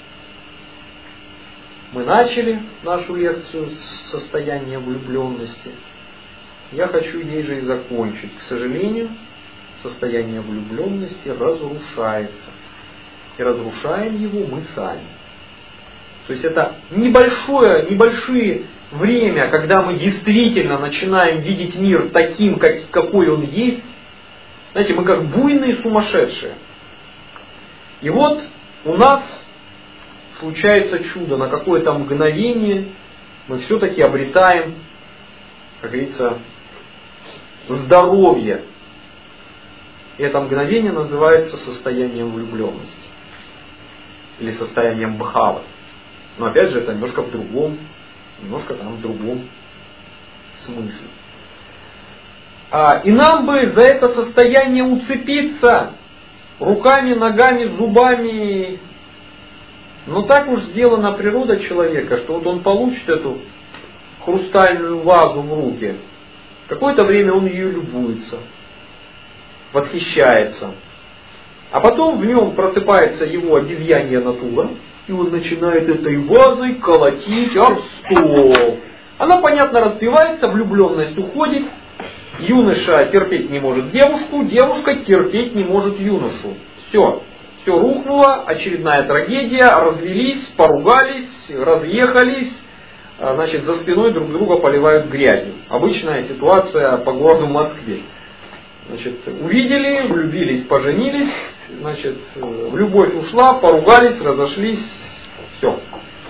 Мы начали нашу лекцию с состояния влюбленности. Я хочу ей же и закончить. К сожалению, состояние влюбленности разрушается. И разрушаем его мы сами. То есть это небольшое, небольшие время, когда мы действительно начинаем видеть мир таким, как, какой он есть. Знаете, мы как буйные сумасшедшие. И вот у нас случается чудо, на какое-то мгновение мы все-таки обретаем, как говорится, здоровье. И это мгновение называется состоянием влюбленности. Или состоянием бхавы. Но опять же, это немножко в другом, немножко там в другом смысле. А, и нам бы за это состояние уцепиться, руками, ногами, зубами. Но так уж сделана природа человека, что вот он получит эту хрустальную вазу в руки. Какое-то время он ее любуется, восхищается. А потом в нем просыпается его обезьянья натура, и он начинает этой вазой колотить об стол. Она, понятно, разбивается, влюбленность уходит. Юноша терпеть не может девушку, девушка терпеть не может юношу. Все. Все рухнуло, очередная трагедия, развелись, поругались, разъехались, значит, за спиной друг друга поливают грязью. Обычная ситуация по городу Москве. Значит, увидели, влюбились, поженились, значит, в любовь ушла, поругались, разошлись, все.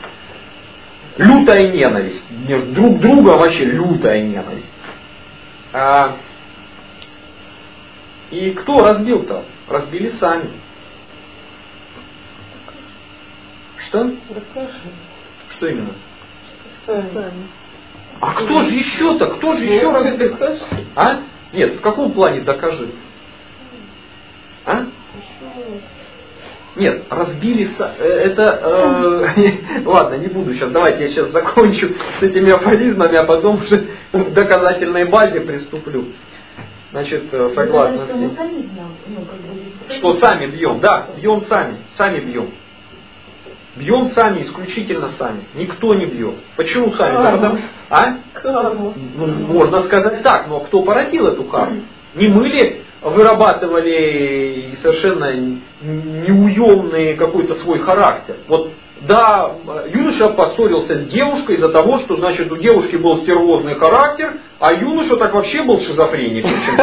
Лютая ненависть. Между друг друга вообще лютая ненависть. А, и кто разбил-то? Разбили сами. Что? Что именно? А кто же еще-то? Кто же еще разбил? А? Нет, в каком плане докажи? А? Нет, разбили... Са... Это... Э... Ладно, не буду сейчас. Давайте я сейчас закончу с этими афоризмами, а потом уже к доказательной базе приступлю. Значит, согласно всем. Что сами бьем? Да, бьем сами. Сами бьем. Бьем сами, исключительно сами. Никто не бьет. Почему сами? Карма. А? Карма. Ну, можно сказать так, но кто породил эту карму? Не мы ли вырабатывали совершенно неуемный какой-то свой характер? Вот, да, юноша поссорился с девушкой из-за того, что, значит, у девушки был стервозный характер, а юноша так вообще был шизофреник.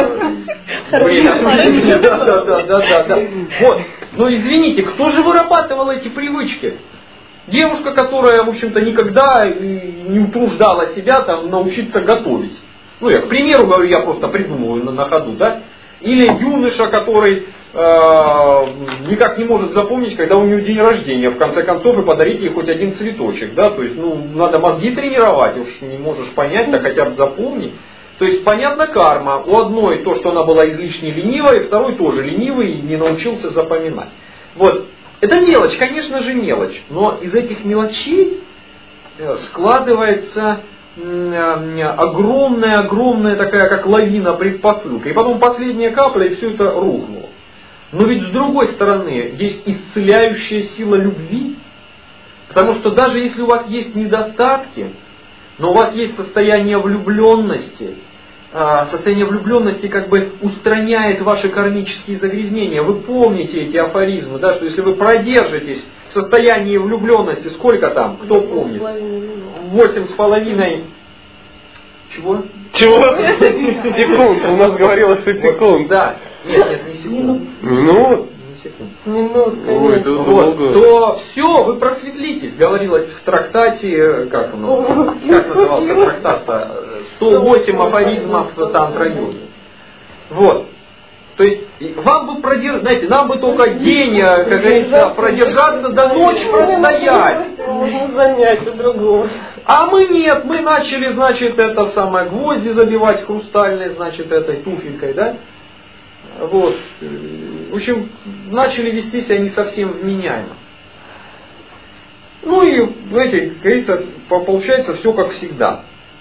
Да, да, да, да, да. Вот. Но извините, кто же вырабатывал эти привычки? Девушка, которая, в общем-то, никогда не утруждала себя там, научиться готовить. Ну, я, к примеру, говорю, я просто придумываю на, на ходу, да? Или юноша, который э, никак не может запомнить, когда у него день рождения, в конце концов, и подарить ей хоть один цветочек, да? То есть, ну, надо мозги тренировать, уж не можешь понять, так хотя бы запомни. То есть, понятна карма. У одной то, что она была излишне ленивой, второй тоже ленивый и не научился запоминать. Вот. Это мелочь, конечно же мелочь, но из этих мелочей складывается огромная-огромная такая, как лавина, предпосылка. И потом последняя капля, и все это рухнуло. Но ведь с другой стороны, есть исцеляющая сила любви. Потому что даже если у вас есть недостатки, но у вас есть состояние влюбленности, состояние влюбленности как бы устраняет ваши кармические загрязнения. Вы помните эти афоризмы, да, что если вы продержитесь в состоянии влюбленности, сколько там, кто помнит? Восемь с половиной. Чего? Чего? Секунд, у нас говорилось, что секунд. Да, нет, нет, не секунд. Минут? Не секунд. Минут, Ой, это вот, то все, вы просветлитесь, говорилось в трактате, как оно, как назывался трактат-то, сто восемь афоризмов тантра-йоги. Вот. То есть, вам бы продержаться, знаете, нам бы только день, как говорится, продержаться, до ночи простоять. Можно занять у другого. А мы нет, мы начали, значит, это самое, гвозди забивать хрустальной, значит, этой туфелькой, да? Вот. В общем, начали вести себя не совсем вменяемо. Ну и, знаете, как говорится, получается все как всегда.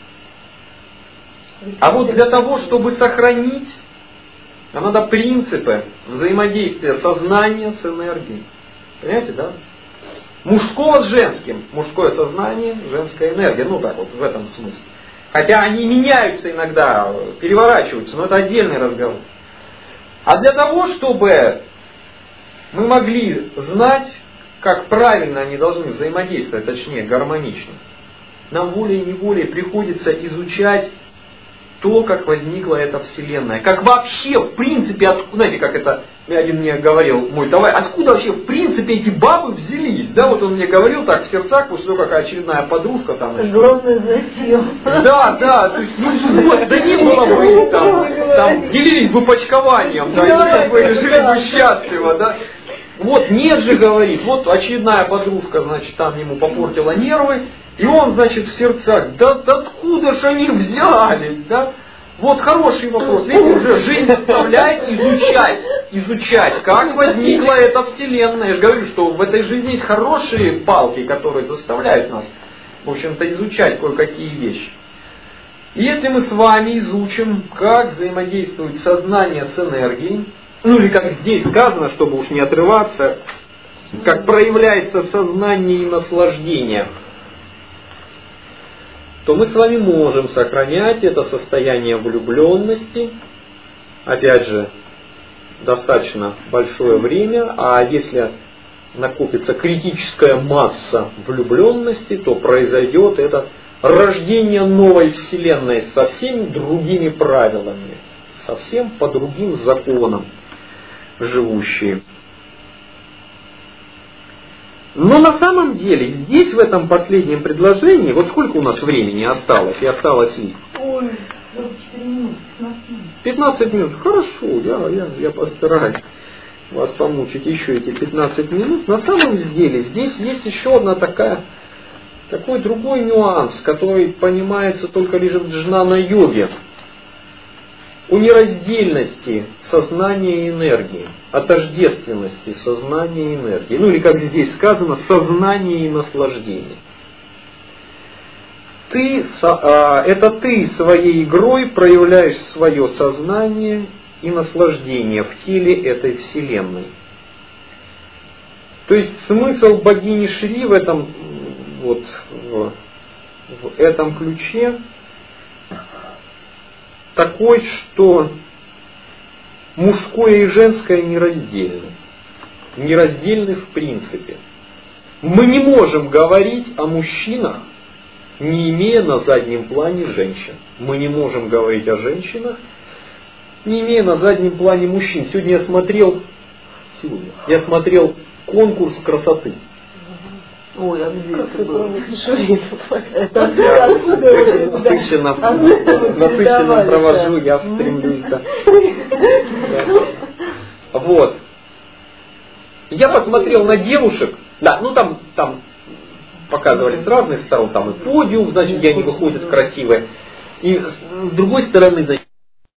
А вот для того, чтобы сохранить, нам надо принципы взаимодействия сознания с энергией. Понимаете, да? Мужского с женским. Мужское сознание, женская энергия. Ну так вот, в этом смысле. Хотя они меняются иногда, переворачиваются, но это отдельный разговор. А для того, чтобы мы могли знать, как правильно они должны взаимодействовать, точнее, гармонично, нам волей-неволей приходится изучать то, как возникла эта Вселенная. Как вообще, в принципе, от, знаете, как это один мне говорил мой товарищ, откуда вообще, в принципе, эти бабы взялись? Да, вот он мне говорил так в сердцах, после того, как очередная подружка там... Главное, зачем? Да, да, то есть, ну, вот, да не было бы там, там, делились бы почкованием, да, и как бы жили бы счастливо, да. Вот, нет же, говорит, вот очередная подружка, значит, там ему попортила нервы, и он, значит, в сердцах, да, да откуда же они взялись, да? Вот хороший вопрос. Видите, уже жизнь заставляет изучать, изучать, как возникла эта Вселенная. Я же говорю, что в этой жизни есть хорошие палки, которые заставляют нас, в общем-то, изучать кое-какие вещи. И если мы с вами изучим, как взаимодействует сознание с энергией, ну или как здесь сказано, чтобы уж не отрываться, как проявляется сознание и наслаждение, то мы с вами можем сохранять это состояние влюбленности, опять же, достаточно большое время, а если накопится критическая масса влюбленности, то произойдет это рождение новой Вселенной со всеми другими правилами, совсем по другим законам живущие. Но на самом деле, здесь в этом последнем предложении, вот сколько у нас времени осталось, и осталось ли? Ой, сорок четыре минуты, пятнадцать минут. пятнадцать минут, хорошо, я, я, я постараюсь вас помучить еще эти пятнадцать минут. На самом деле, здесь есть еще одна такая, такой другой нюанс, который понимается только лишь в джнана-йоге. О нераздельности сознания и энергии, о тождественности сознания и энергии. Ну или как здесь сказано, сознание и наслаждение. Ты, это ты своей игрой проявляешь свое сознание и наслаждение в теле этой Вселенной. То есть смысл богини Шри в этом, вот, в, в этом ключе такой, что мужское и женское нераздельны. Нераздельны в принципе. Мы не можем говорить о мужчинах, не имея на заднем плане женщин. Мы не можем говорить о женщинах, не имея на заднем плане мужчин. Сегодня я смотрел, сегодня, я смотрел конкурс красоты. Ой, а где это было? Я насыщенно, насыщенно провожу, я стремлюсь, да. Вот. Я посмотрел на девушек, да, ну там, там показывали с разных сторон, там и подиум, значит, где они выходят красивые. И с другой стороны, значит,